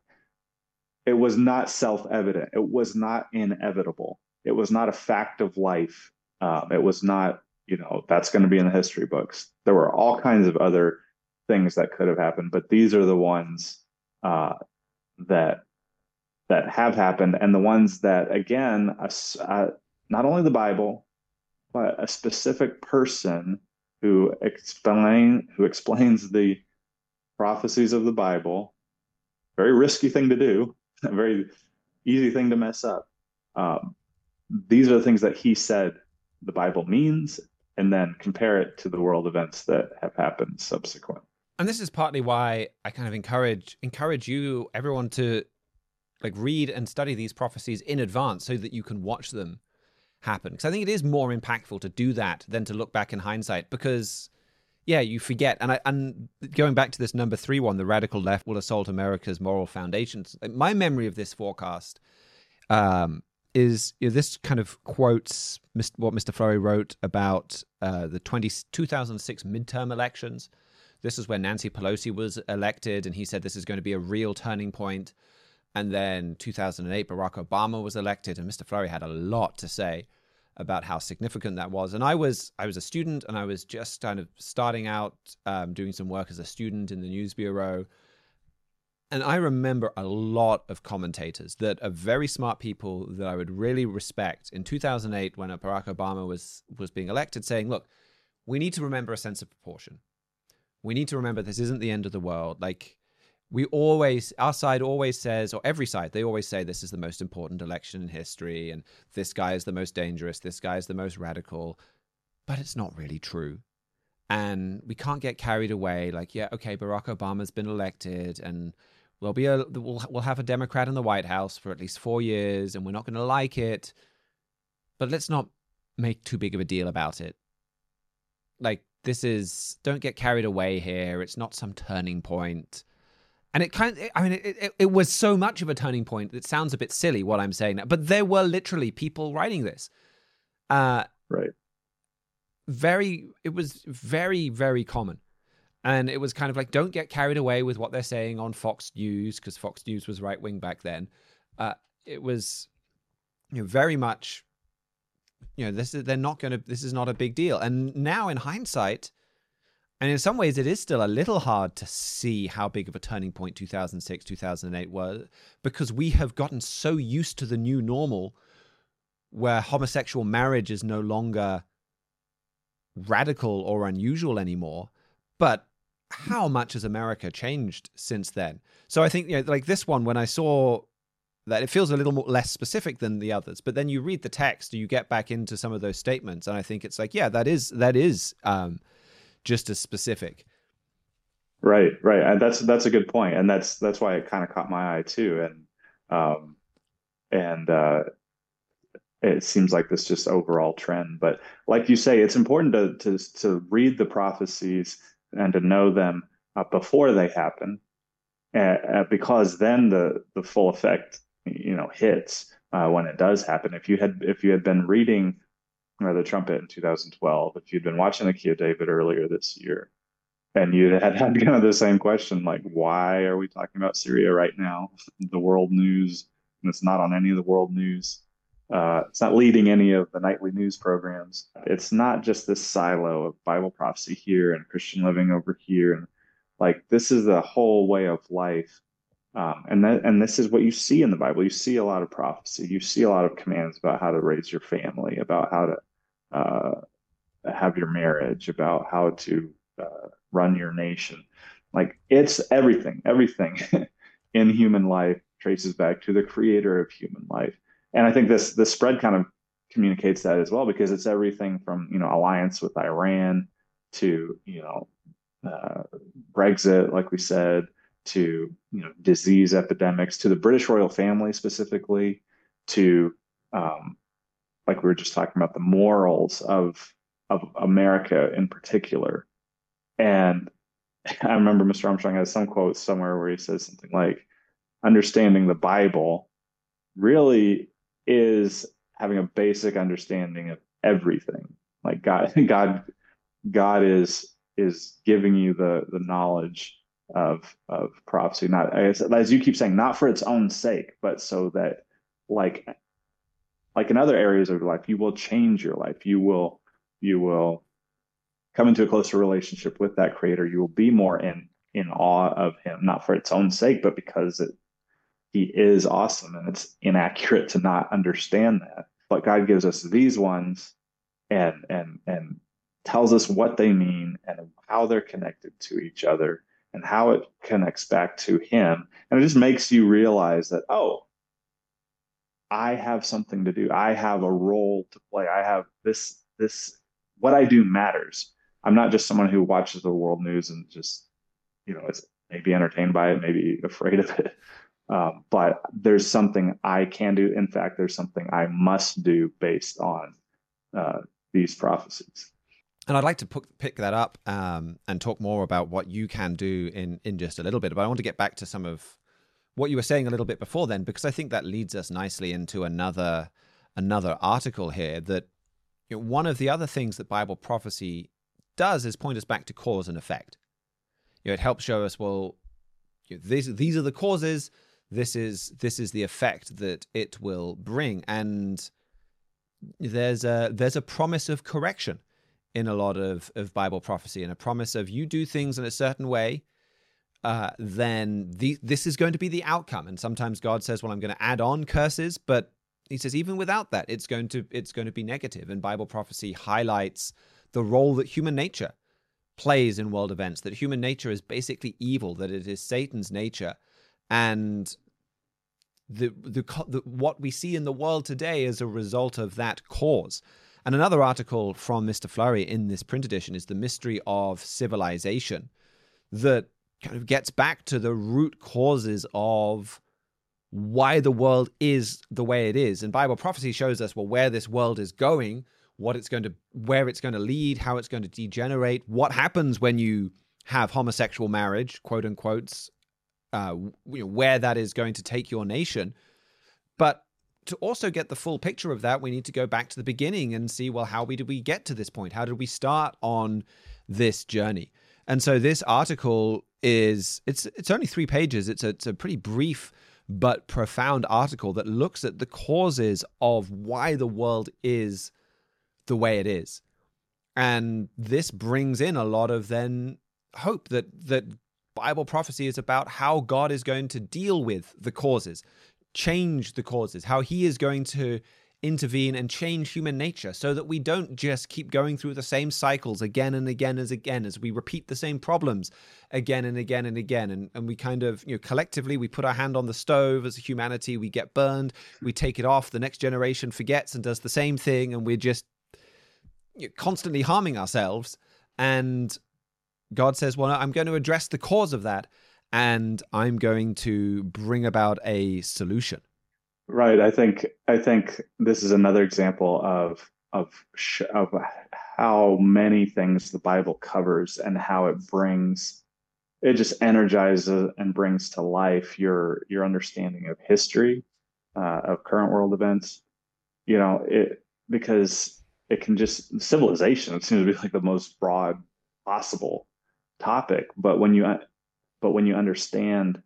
Speaker 2: it was not self-evident. It was not inevitable. It was not a fact of life. Um, it was not, you know, that's going to be in the history books. There were all kinds of other things that could have happened, but these are the ones uh, that that have happened, and the ones that, again, uh, not only the Bible, but a specific person who explain who explains the prophecies of the Bible. Very risky thing to do, a very easy thing to mess up. Um, these are the things that he said the Bible means, and then compare it to the world events that have happened subsequent.
Speaker 1: And this is partly why I kind of encourage encourage you, everyone, to like read and study these prophecies in advance so that you can watch them happen. Because I think it is more impactful to do that than to look back in hindsight, because yeah, you forget. And I, and going back to this number three one, the radical left will assault America's moral foundations. My memory of this forecast um, is, you know, this kind of quotes what Mister Flurry wrote about uh, the twenty, two thousand six midterm elections. This is when Nancy Pelosi was elected, and he said this is going to be a real turning point. And then two thousand eight, Barack Obama was elected, and Mister Flurry had a lot to say about how significant that was. And I was I was a student, and I was just kind of starting out um, doing some work as a student in the news bureau. And I remember a lot of commentators that are very smart people that I would really respect in two thousand eight when Barack Obama was was being elected, saying, look, we need to remember a sense of proportion. We need to remember this isn't the end of the world. Like, we always, our side always says, or every side, they always say this is the most important election in history, and this guy is the most dangerous, this guy is the most radical, but it's not really true. And we can't get carried away like, yeah, okay, Barack Obama's been elected, and we'll be a, we'll, we'll have a Democrat in the White House for at least four years, and we're not going to like it, but let's not make too big of a deal about it. Like, this is, don't get carried away here. It's not some turning point. And it kind of, I mean, it, it, it was so much of a turning point. It sounds a bit silly what I'm saying now, but there were literally people writing this. Uh,
Speaker 2: right.
Speaker 1: Very, it was very, very common. And it was kind of like, don't get carried away with what they're saying on Fox News, because Fox News was right wing back then. Uh, it was, you know, very much, you know, this is, they're not going to, this is not a big deal. And now in hindsight, and in some ways, it is still a little hard to see how big of a turning point two thousand six, two thousand eight was, because we have gotten so used to the new normal where homosexual marriage is no longer radical or unusual anymore. But how much has America changed since then? So I think, you know, like this one, when I saw that, it feels a little more less specific than the others, but then you read the text, you get back into some of those statements, and I think it's like, yeah, that is that is um, just as specific.
Speaker 2: Right, right, and that's that's a good point, and that's that's why it kind of caught my eye too, and um, and uh, it seems like this just overall trend. But like you say, it's important to to to read the prophecies and to know them uh, before they happen, uh, uh, because then the the full effect, you know, hits uh, when it does happen. If you had if you had been reading uh, the trumpet in two thousand twelve, if you'd been watching the Key of David earlier this year, and you had had kind of the same question, like, why are we talking about Syria right now? The world news, and it's not on any of the world news. Uh, it's not leading any of the nightly news programs. It's not just this silo of Bible prophecy here and Christian living over here. And like, this is the whole way of life. Um, and that, and this is what you see in the Bible. You see a lot of prophecy. You see a lot of commands about how to raise your family, about how to uh, have your marriage, about how to uh, run your nation. Like, it's everything. Everything in human life traces back to the creator of human life. And I think this this spread kind of communicates that as well, because it's everything from, you know, alliance with Iran to, you know, uh, Brexit, like we said, to, you know, disease epidemics, to the British royal family specifically, to um, like we were just talking about, the morals of of America in particular. And I remember Mister Armstrong has some quote somewhere where he says something like, understanding the Bible really is having a basic understanding of everything. Like God, God, God is is giving you the the knowledge of of prophecy, not, as, as you keep saying, not for its own sake, but so that, like like in other areas of your life, you will change your life. You will you will come into a closer relationship with that creator. You will be more in in awe of him, not for its own sake, but because it he is awesome, and it's inaccurate to not understand that. But God gives us these ones and and and tells us what they mean and how they're connected to each other and how it connects back to him. And it just makes you realize that, oh, I have something to do. I have a role to play. I have this, this, what I do matters. I'm not just someone who watches the world news and just, you know, is maybe entertained by it, maybe afraid of it. Um, but there's something I can do. In fact, there's something I must do based on uh, these prophecies.
Speaker 1: And I'd like to p- pick that up um, and talk more about what you can do in, in just a little bit. But I want to get back to some of what you were saying a little bit before then, because I think that leads us nicely into another another article here. That, you know, one of the other things that Bible prophecy does is point us back to cause and effect. You know, it helps show us, well, you know, these these are the causes. This is this is the effect that it will bring, and there's a there's a promise of correction in a lot of, of Bible prophecy, and a promise of, you do things in a certain way, uh, then the, this is going to be the outcome. And sometimes God says, well, I'm going to add on curses, but he says, even without that, it's going to it's going to be negative. And Bible prophecy highlights the role that human nature plays in world events, that human nature is basically evil, that it is Satan's nature. And the, the, the what we see in the world today is a result of that cause. And another article from Mister Flurry in this print edition is The Mystery of Civilization, that kind of gets back to the root causes of why the world is the way it is. And Bible prophecy shows us, well, where this world is going, what it's going to, where it's going to lead, how it's going to degenerate, what happens when you have homosexual marriage, quote unquote, uh, you know, where that is going to take your nation. But to also get the full picture of that, we need to go back to the beginning and see, well, how we, did we get to this point? How did we start on this journey? And so this article is, it's it's only three pages. It's a, it's a pretty brief but profound article that looks at the causes of why the world is the way it is. And this brings in a lot of then hope that that Bible prophecy is about how God is going to deal with the causes, change the causes, how he is going to intervene and change human nature so that we don't just keep going through the same cycles again and again as again as we repeat the same problems again and again and again. And, and we kind of, you know, collectively, we put our hand on the stove as a humanity, we get burned, we take it off, the next generation forgets and does the same thing, and we're just, you know, constantly harming ourselves. And God says, well, I'm going to address the cause of that, and I'm going to bring about a solution.
Speaker 2: Right. I think I think this is another example of of sh- of how many things the Bible covers and how it brings it just energizes and brings to life your your understanding of history, uh, of current world events. You know, it because it can just civilization. It seems to be like the most broad possible topic, but when you but when you understand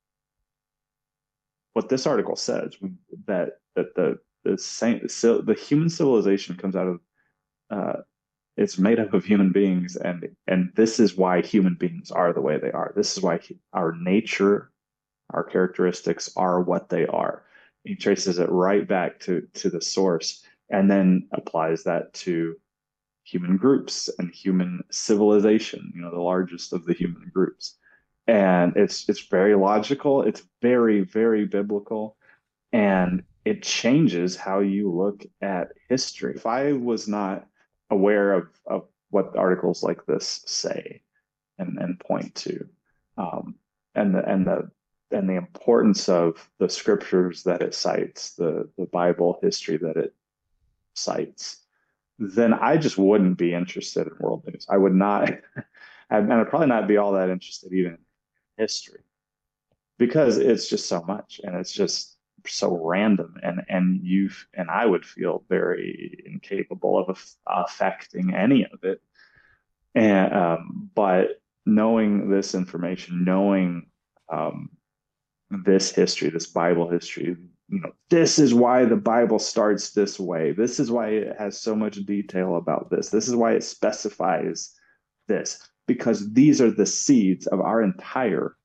Speaker 2: what this article says, that that the the same so the human civilization comes out of uh, it's made up of human beings, and and this is why human beings are the way they are. This is why our nature, our characteristics are what they are. He traces it right back to to the source, and then applies that to human groups and human civilization. You know, the largest of the human groups. And it's it's very logical. It's very, very biblical. And it changes how you look at history. If I was not aware of, of what articles like this say and, and point to, um, and the and the and the importance of the scriptures that it cites, the, the Bible history that it cites, then I just wouldn't be interested in world news. I would not, and I'd probably not be all that interested even history, because it's just so much, and it's just so random, and and you and I would feel very incapable of affecting any of it. And um, but knowing this information, knowing um, this history, this Bible history, you know, this is why the Bible starts this way. This is why it has so much detail about this. This is why it specifies this. Because these are the seeds of our entire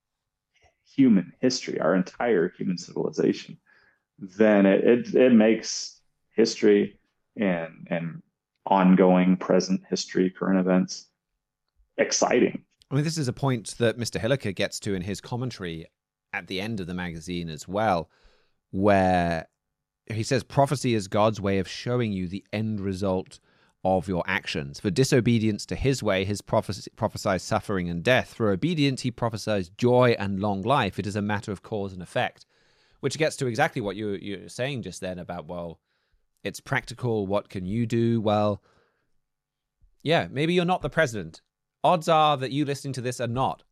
Speaker 2: human history, our entire human civilization. Then it it, it makes history and and ongoing present history, current events, exciting.
Speaker 1: I mean, this is a point that Mister Hilliker gets to in his commentary at the end of the magazine as well, where he says prophecy is God's way of showing you the end result of your actions. For disobedience to his way, his prophes- prophesies suffering and death. For obedience, he prophesies joy and long life. It is a matter of cause and effect, which gets to exactly what you, you're saying just then about, well, it's practical. What can you do? Well, yeah, maybe you're not the president. Odds are that you listening to this are not.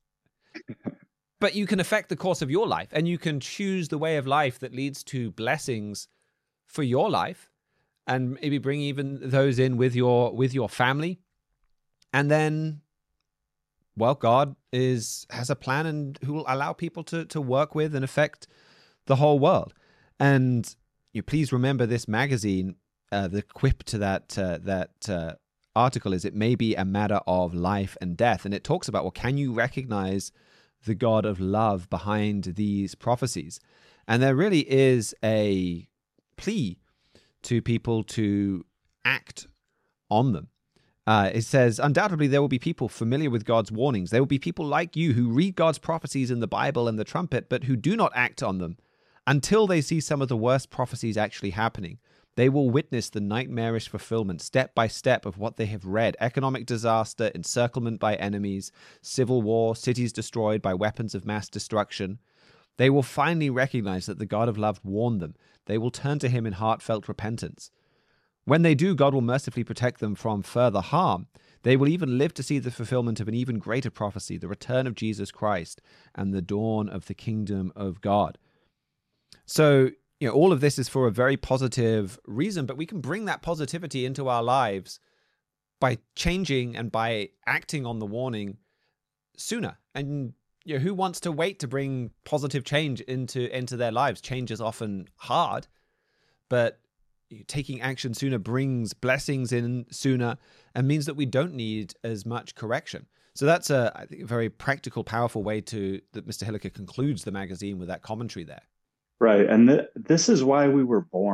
Speaker 1: But you can affect the course of your life, and you can choose the way of life that leads to blessings for your life, and maybe bring even those in with your with your family. And then, well, God is has a plan, and who will allow people to to work with and affect the whole world. And you please remember this magazine, uh, the quip to that uh, that uh, article is, it may be a matter of life and death. And it talks about, well, can you recognize the God of love behind these prophecies? And there really is a plea to people to act on them. Uh, it says, undoubtedly, there will be people familiar with God's warnings. There will be people like you who read God's prophecies in the Bible and the trumpet, but who do not act on them until they see some of the worst prophecies actually happening. They will witness the nightmarish fulfillment step by step of what they have read: economic disaster, encirclement by enemies, civil war, cities destroyed by weapons of mass destruction. They will finally recognize that the God of love warned them. They will turn to him in heartfelt repentance. When they do, God will mercifully protect them from further harm. They will even live to see the fulfillment of an even greater prophecy, the return of Jesus Christ and the dawn of the kingdom of God. So, you know, all of this is for a very positive reason, but we can bring that positivity into our lives by changing and by acting on the warning sooner. And you know, who wants to wait to bring positive change into into their lives? Change is often hard, but taking action sooner brings blessings in sooner and means that we don't need as much correction. So that's a, I think, a very practical, powerful way to that Mister Hilliker concludes the magazine with that commentary there.
Speaker 2: Right. And th- this is why we were born.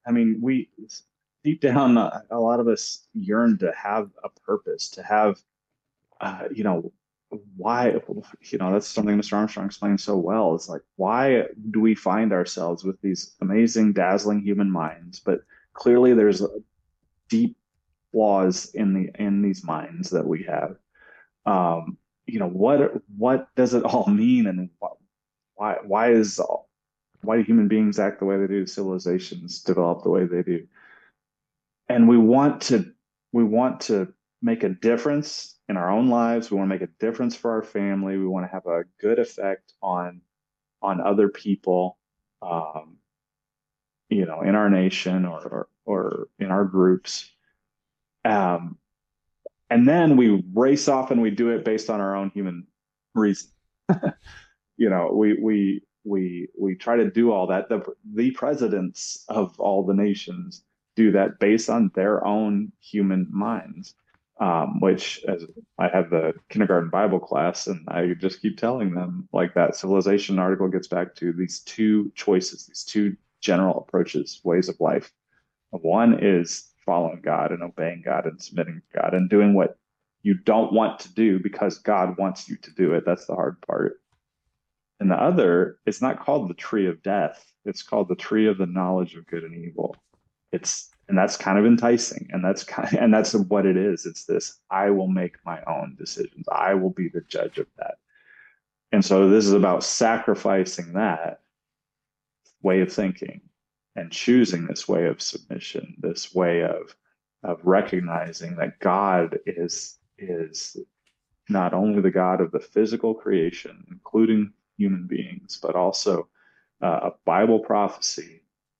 Speaker 2: I mean, we deep down, uh, a lot of us yearn to have a purpose, to have, uh, you know, why, you know, that's something Mister Armstrong explained so well. It's like, why do we find ourselves with these amazing, dazzling human minds, but clearly there's deep flaws in the in these minds that we have. Um, you know, what what does it all mean, and why why is why do human beings act the way they do? Civilizations develop the way they do, and we want to we want to make a difference in our own lives. We want to make a difference for our family. We want to have a good effect on on other people, um, you know, in our nation or or, or in our groups. Um, and then we race off and we do it based on our own human reason. You know, we we we we try to do all that. The the presidents of all the nations do that based on their own human minds. Um, which, as I have the kindergarten Bible class, and I just keep telling them, like, that civilization article gets back to these two choices, these two general approaches, ways of life. One is following God and obeying God and submitting to God and doing what you don't want to do because God wants you to do it. That's the hard part. And the other, it's not called the tree of death. It's called the tree of the knowledge of good and evil. It's, and that's kind of enticing. And that's kind of, and that's what it is. It's this, I will make my own decisions. I will be the judge of that. And so this is about sacrificing that way of thinking and choosing this way of submission, this way of, of recognizing that God is, is not only the God of the physical creation, including human beings, but also uh, a Bible prophecy,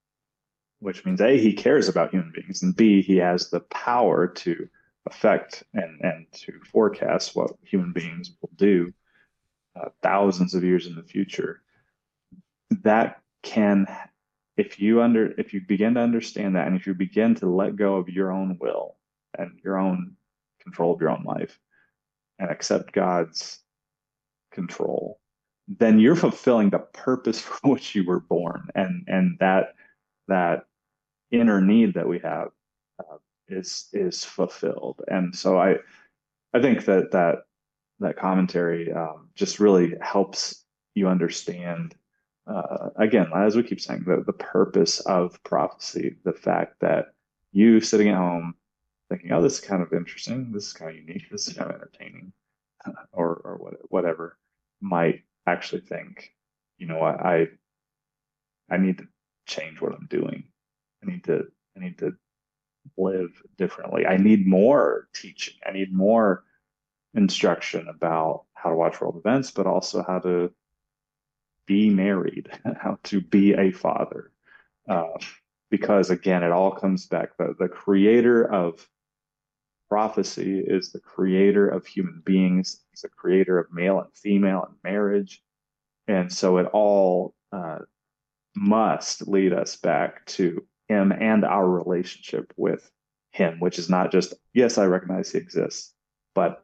Speaker 2: which means A, he cares about human beings, and B, he has the power to affect and, and to forecast what human beings will do uh, thousands of years in the future. That can, if you under, if you begin to understand that, and if you begin to let go of your own will and your own control of your own life and accept God's control, then you're fulfilling the purpose for which you were born. And, and that, that inner need that we have uh, is, is fulfilled. And so I, I think that, that, that commentary um, just really helps you understand, uh, again, as we keep saying, the, the purpose of prophecy, the fact that you sitting at home thinking, oh, this is kind of interesting, this is kind of unique, this is kind of entertaining, or, or what, whatever, might actually think, you know, I, I, I need to change what I'm doing. I need to, I need to live differently. I need more teaching. I need more instruction about how to watch world events, but also how to be married, how to be a father. Uh, because again, it all comes back. The, the creator of prophecy is the creator of human beings. He's the creator of male and female and marriage. And so it all uh, must lead us back to him and our relationship with him, which is not just, yes, I recognize he exists, but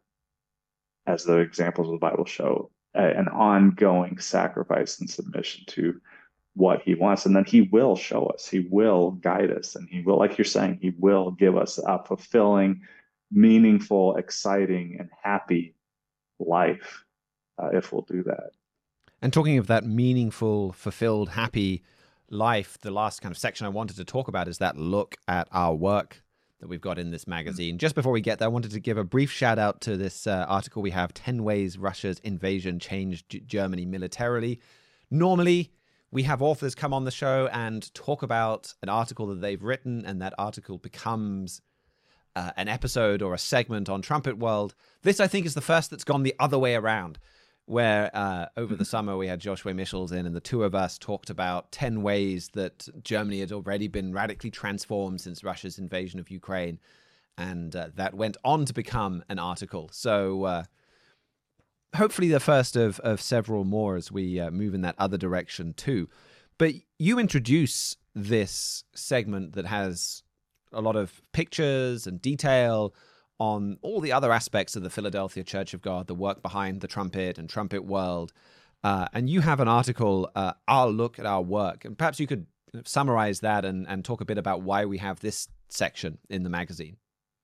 Speaker 2: as the examples of the Bible show, an ongoing sacrifice and submission to what he wants. And then he will show us, he will guide us, and he will, like you're saying, he will give us a fulfilling, meaningful, exciting, and happy life uh, if we'll do that.
Speaker 1: And talking of that meaningful, fulfilled, happy life, the last kind of section I wanted to talk about is that look at our work that we've got in this magazine. Just before we get there, I wanted to give a brief shout out to this uh, article we have, ten ways Russia's Invasion Changed G- Germany Militarily. Normally, we have authors come on the show and talk about an article that they've written, and that article becomes uh, an episode or a segment on Trumpet World. This, I think, is the first that's gone the other way around, where uh, over the summer we had Joshua Michels in, and the two of us talked about ten ways that Germany had already been radically transformed since Russia's invasion of Ukraine. And uh, that went on to become an article. So uh, hopefully the first of, of several more as we uh, move in that other direction too. But you introduce this segment that has a lot of pictures and detail on all the other aspects of the Philadelphia Church of God, the work behind the trumpet and Trumpet World. Uh, and you have an article, uh, I'll Look at Our Work. And perhaps you could summarize that and, and talk a bit about why we have this section in the magazine.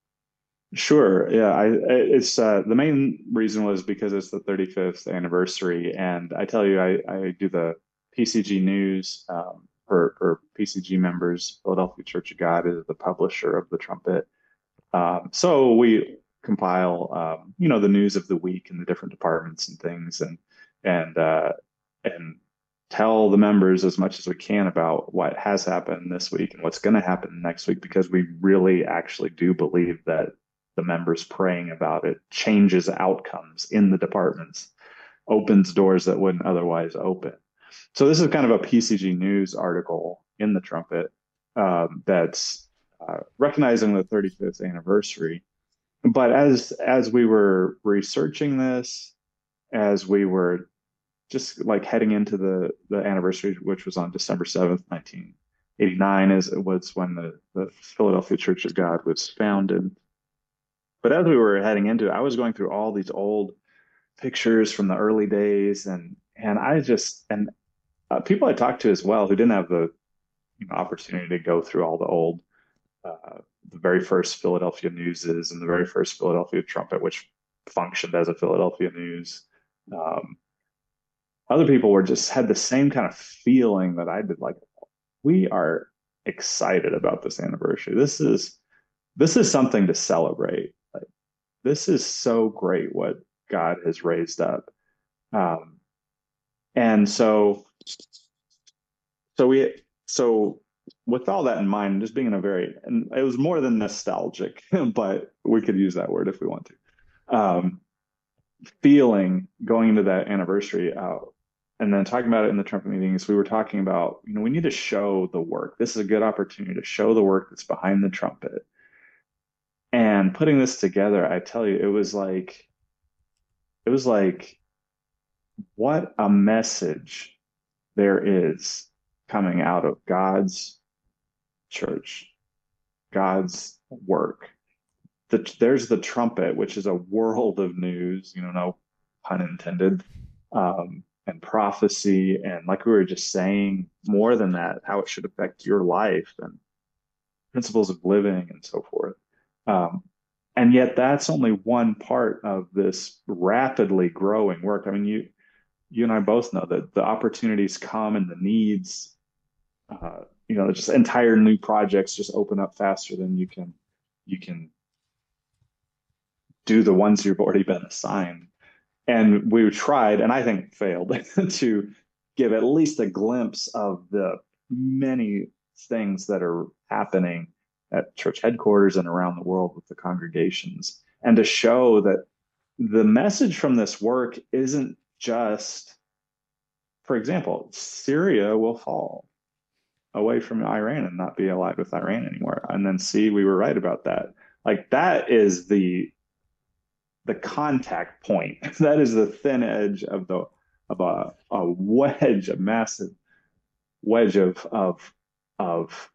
Speaker 2: Sure. Yeah. I, it's, uh, the main reason was because it's the thirty-fifth anniversary. And I tell you, I, I do the P C G News, um, for, for P C G members. Philadelphia Church of God is the publisher of the Trumpet. Um, so we compile, um, you know, the news of the week in the different departments and things, and, and, uh, and tell the members as much as we can about what has happened this week and what's going to happen next week, because we really actually do believe that the members praying about it changes outcomes in the departments, opens doors that wouldn't otherwise open. So this is kind of a P C G News article in the Trumpet, um, that's uh, recognizing the thirty-fifth anniversary. But as as we were researching this, as we were just like heading into the the anniversary, which was on December seventh, nineteen eighty-nine, as it was when the, the Philadelphia Church of God was founded. But as we were heading into it, I was going through all these old pictures from the early days, and and I just and uh, people I talked to as well who didn't have the, you know, opportunity to go through all the old, uh, the very first Philadelphia Newses and the very first Philadelphia Trumpet, which functioned as a Philadelphia News. Um, other people were just had the same kind of feeling that I did. Like, we are excited about this anniversary. This is this is something to celebrate. Like, this is so great what God has raised up. Um, and so, so we, so with all that in mind, just being in a very, and it was more than nostalgic, but we could use that word if we want to, um, feeling going into that anniversary out. And then talking about it in the Trumpet meetings, we were talking about, you know, we need to show the work. This is a good opportunity to show the work that's behind the trumpet. And putting this together, I tell you, it was like, it was like, what a message there is coming out of God's church, God's work. The, there's the trumpet, which is a world of news, you know, no pun intended, um, and prophecy. And like we were just saying, more than that, how it should affect your life and principles of living and so forth. Um, and yet that's only one part of this rapidly growing work. I mean, you, you and I both know that the opportunities come and the needs, uh, you know, just entire new projects just open up faster than you can, you can do the ones you've already been assigned. And we tried, and I think failed, to give at least a glimpse of the many things that are happening at church headquarters and around the world with the congregations, and to show that the message from this work isn't just, for example, Syria will fall away from Iran and not be allied with Iran anymore. And then see, we were right about that. Like, that is the the contact point. That is the thin edge of the of a, a wedge, a massive wedge of of of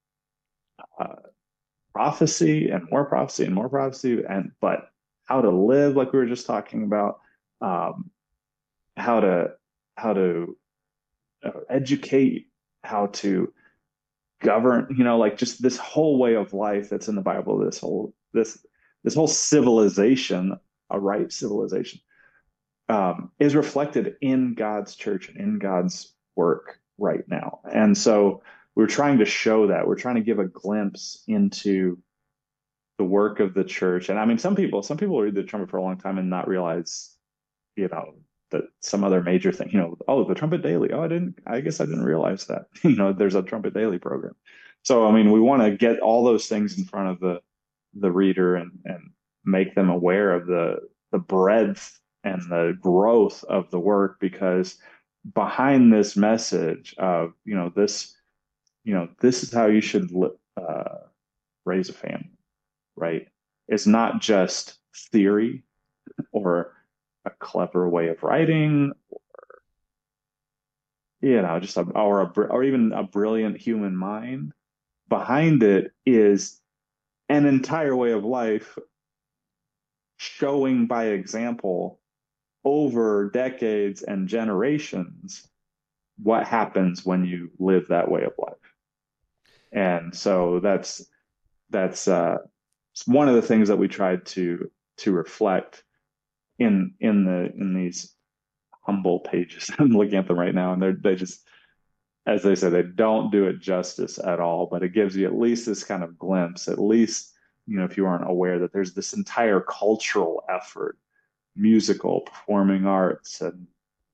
Speaker 2: uh, prophecy and more prophecy and more prophecy, and but how to live, like we were just talking about, um, how to how to uh, educate, how to govern, you know, like just this whole way of life that's in the Bible, this whole this this whole civilization, a right civilization, um, is reflected in God's church and in God's work right now. And so we're trying to show that. We're trying to give a glimpse into the work of the church. And I mean, some people, some people read the trumpet for a long time and not realize, you know, that some other major thing, you know, oh, the Trumpet Daily. Oh, I didn't, I guess I didn't realize that, you know, there's a Trumpet Daily program. So, I mean, we want to get all those things in front of the the reader and and make them aware of the the breadth and the growth of the work, because behind this message of, you know, this, you know, this is how you should uh, raise a family, right? It's not just theory or a clever way of writing, or, you know, just a, or a, or even a brilliant human mind. Behind it is an entire way of life, showing by example over decades and generations what happens when you live that way of life. And so that's that's uh, one of the things that we tried to to reflect in in the in these humble pages. I'm looking at them right now, and they're they just, as they say, they don't do it justice at all. But it gives you at least this kind of glimpse, at least, you know, if you aren't aware, that there's this entire cultural effort, musical, performing arts, and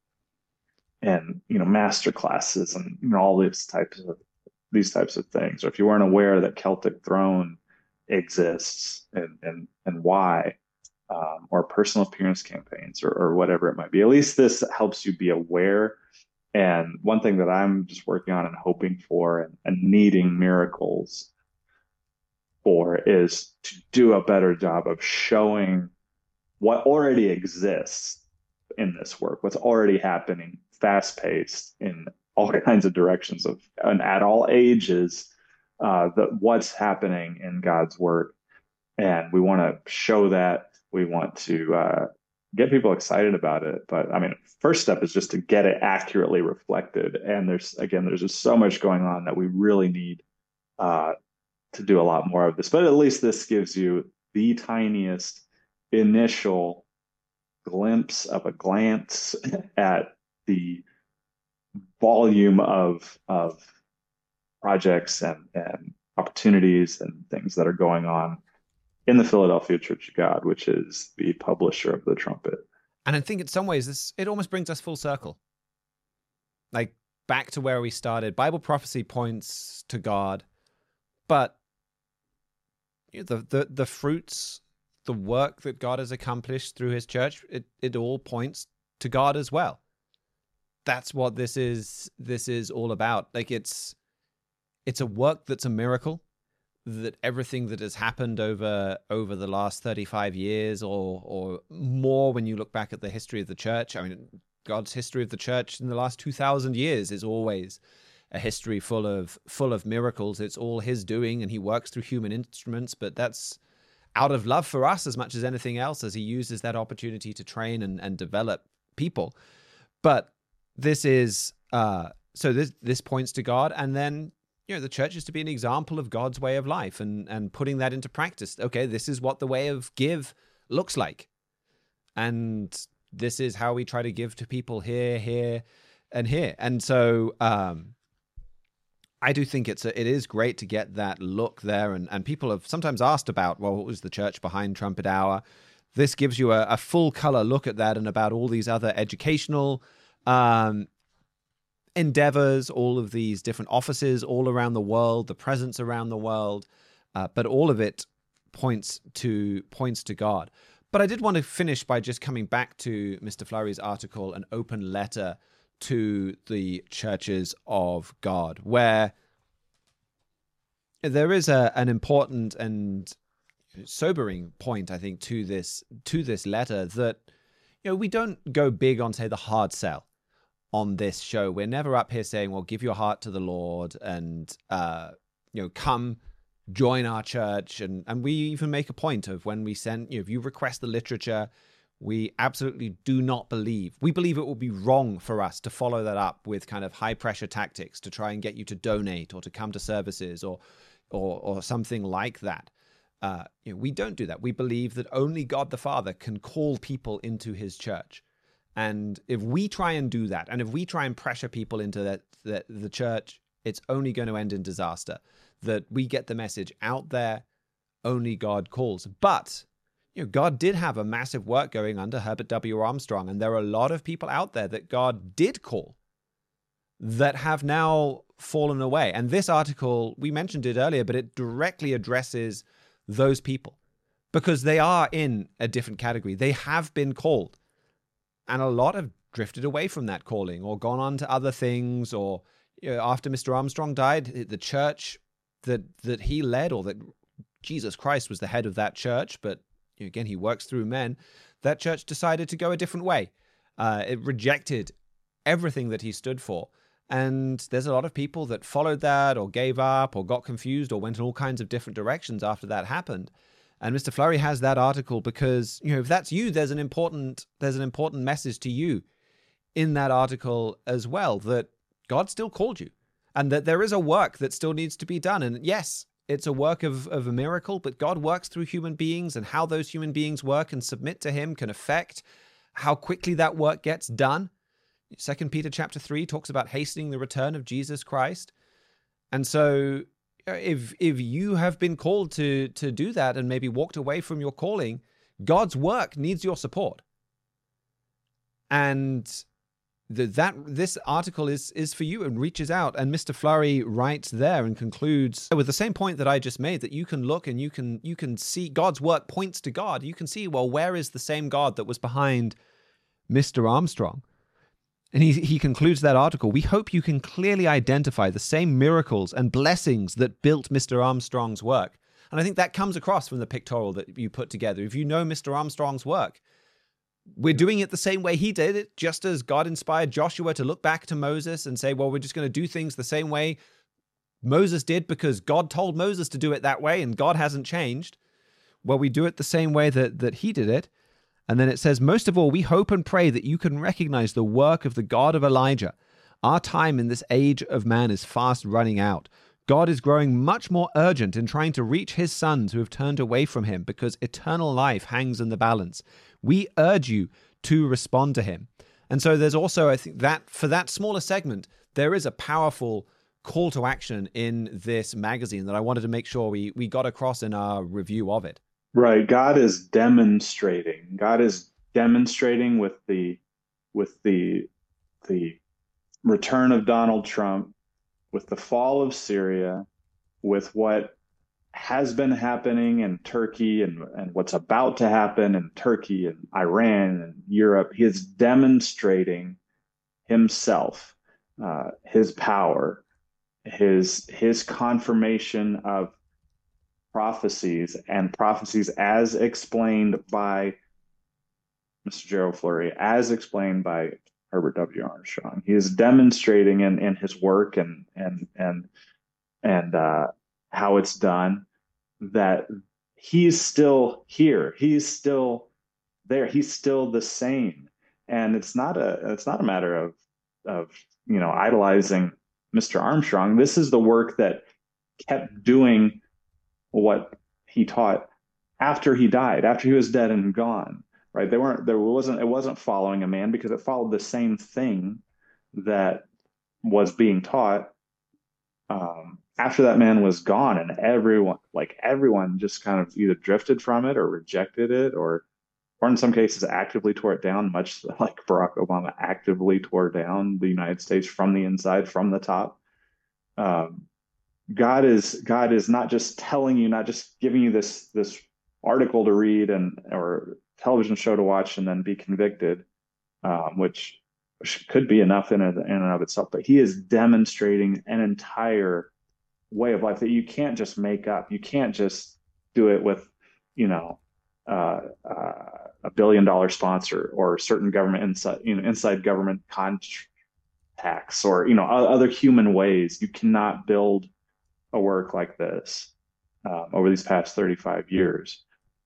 Speaker 2: and you know, master classes, and you know, all these types of these types of things. Or if you weren't aware that Celtic Throne exists, and and and why, um, or personal appearance campaigns, or, or whatever it might be. At least this helps you be aware. And one thing that I'm just working on and hoping for, and, and needing miracles for, is to do a better job of showing what already exists in this work, what's already happening, fast paced in all kinds of directions of, and at all ages, uh, the, what's happening in God's work. And we want to show that. We want to uh, get people excited about it. But I mean, first step is just to get it accurately reflected. And there's, again, there's just so much going on that we really need uh, to do a lot more of this. But at least this gives you the tiniest initial glimpse of a glance at the volume of of projects and, and opportunities and things that are going on in the Philadelphia Church of God, which is the publisher of the Trumpet.
Speaker 1: And I think in some ways this it almost brings us full circle. Like back to where we started. Bible prophecy points to God, but you know, the, the the fruits, the work that God has accomplished through his church, it, it all points to God as well. That's what this is this is all about. Like it's it's a work that's a miracle, that everything that has happened over over the last thirty-five years or or more, when you look back at the history of the church, I mean, God's history of the church in the last two thousand years is always a history full of full of miracles. It's all his doing, and he works through human instruments, but that's out of love for us as much as anything else, as he uses that opportunity to train and, and develop people. But this is uh so this this points to God, and then you know, the church is to be an example of God's way of life, and, and putting that into practice. Okay, this is what the way of give looks like. And this is how we try to give to people here, here, and here. And so um, I do think it's a, it is great to get that look there. And, and people have sometimes asked about, well, what was the church behind Trumpet Hour? This gives you a, a full color look at that, and about all these other educational um endeavors, all of these different offices all around the world, the presence around the world, uh, but all of it points to points to God. But I did want to finish by just coming back to Mister Flurry's article, An Open Letter to the Churches of God, where there is a, an important and sobering point, I think, to this to this letter, that you know we don't go big on, say, the hard sell on this show. We're never up here saying, well, give your heart to the Lord and, uh, you know, come join our church. And, and we even make a point of, when we send, you know, if you request the literature, we absolutely do not believe, we believe it will be wrong for us to follow that up with kind of high pressure tactics to try and get you to donate or to come to services or, or, or something like that. Uh, you know, we don't do that. We believe that only God the Father can call people into his church. And if we try and do that, and if we try and pressure people into that, that the church, it's only going to end in disaster. That we get the message out there, only God calls. But you know, God did have a massive work going under Herbert W. Armstrong, and there are a lot of people out there that God did call that have now fallen away. And this article, we mentioned it earlier, but it directly addresses those people because they are in a different category. They have been called. And a lot have drifted away from that calling or gone on to other things. Or you know, after Mister Armstrong died, the church that that he led, or that Jesus Christ was the head of that church, but you know, again, he works through men, that church decided to go a different way. Uh, it rejected everything that he stood for. And there's a lot of people that followed that or gave up or got confused or went in all kinds of different directions after that happened. And Mister Flurry has that article because, you know, if that's you, there's an important there's an important message to you in that article as well, that God still called you, and that there is a work that still needs to be done. And yes, it's a work of, of a miracle, but God works through human beings, and how those human beings work and submit to him can affect how quickly that work gets done. Second Peter chapter three talks about hastening the return of Jesus Christ. And so if if you have been called to to do that and maybe walked away from your calling, God's work needs your support. And the, that this article is is for you and reaches out. And Mister Flurry writes there and concludes with the same point that I just made, that you can look and you can you can see God's work points to God. You can see, well, where is the same God that was behind Mister Armstrong? And he, he concludes that article, we hope you can clearly identify the same miracles and blessings that built Mister Armstrong's work. And I think that comes across from the pictorial that you put together. If you know Mister Armstrong's work, we're doing it the same way he did it, just as God inspired Joshua to look back to Moses and say, well, we're just going to do things the same way Moses did because God told Moses to do it that way and God hasn't changed. Well, we do it the same way that, that he did it. And then it says, most of all, we hope and pray that you can recognize the work of the God of Elijah. Our time in this age of man is fast running out. God is growing much more urgent in trying to reach his sons who have turned away from him because eternal life hangs in the balance. We urge you to respond to him. And so there's also, I think, that for that smaller segment, there is a powerful call to action in this magazine that I wanted to make sure we, we got across in our review of it.
Speaker 2: Right. God is demonstrating. God is demonstrating with the with the the return of Donald Trump, with the fall of Syria, with what has been happening in Turkey and, and what's about to happen in Turkey and Iran and Europe. He is demonstrating himself, uh, his power, his his confirmation of prophecies and prophecies as explained by Mister Gerald Flurry, as explained by Herbert W. Armstrong. He is demonstrating in, in his work and and and and uh, how it's done that he's still here. He's still there. He's still the same. And it's not a it's not a matter of of you know idolizing Mister Armstrong. This is the work that kept doing what he taught after he died, after he was dead and gone, right? They weren't, there wasn't, it wasn't following a man because it followed the same thing that was being taught um, after that man was gone, and everyone, like everyone just kind of either drifted from it or rejected it or, or in some cases actively tore it down, much like Barack Obama actively tore down the United States from the inside, from the top. Um, God is God is not just telling you, not just giving you this this article to read and or television show to watch and then be convicted, um, which, which could be enough in, in and of itself. But he is demonstrating an entire way of life that you can't just make up. You can't just do it with, you know, uh, uh, a billion dollar sponsor or certain government inside, you know, inside government contacts or you know other human ways. You cannot build a work like this um, over these past thirty-five years.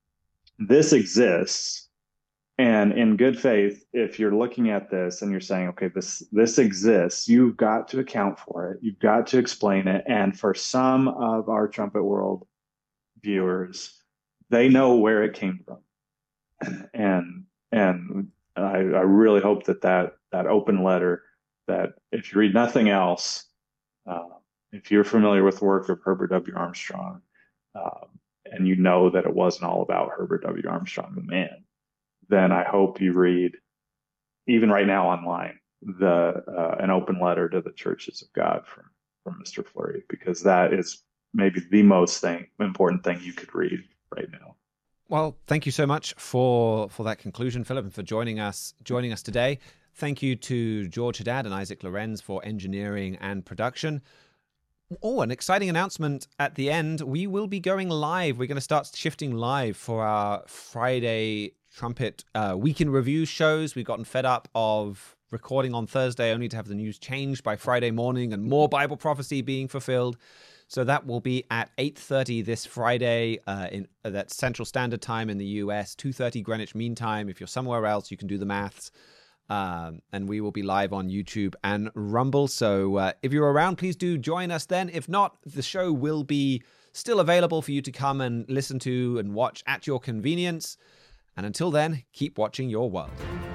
Speaker 2: This exists, and in good faith, if you're looking at this and you're saying, okay, this this exists, you've got to account for it. You've got to explain it. And for some of our Trumpet World viewers, they know where it came from. And and I, I really hope that, that that open letter, that if you read nothing else, uh, if you're familiar with the work of Herbert W. Armstrong, um, and you know that it wasn't all about Herbert W. Armstrong, the man, then I hope you read, even right now online, the uh, an open letter to the Churches of God from, from Mister Flurry, because that is maybe the most thing, important thing you could read right now.
Speaker 1: Well, thank you so much for, for that conclusion, Philip, and for joining us joining us today. Thank you to George Haddad and Isaac Lorenz for engineering and production. Oh, an exciting announcement at the end. We will be going live. We're going to start shifting live for our Friday Trumpet uh, Week in Review shows. We've gotten fed up of recording on Thursday only to have the news changed by Friday morning and more Bible prophecy being fulfilled. So that will be at eight thirty this Friday. Uh, in uh, that's Central Standard Time in the U S, two thirty Greenwich Mean Time. If you're somewhere else, you can do the maths. Um, and we will be live on YouTube and Rumble. So uh, if you're around, please do join us then. If not, the show will be still available for you to come and listen to and watch at your convenience. And until then, keep watching your world.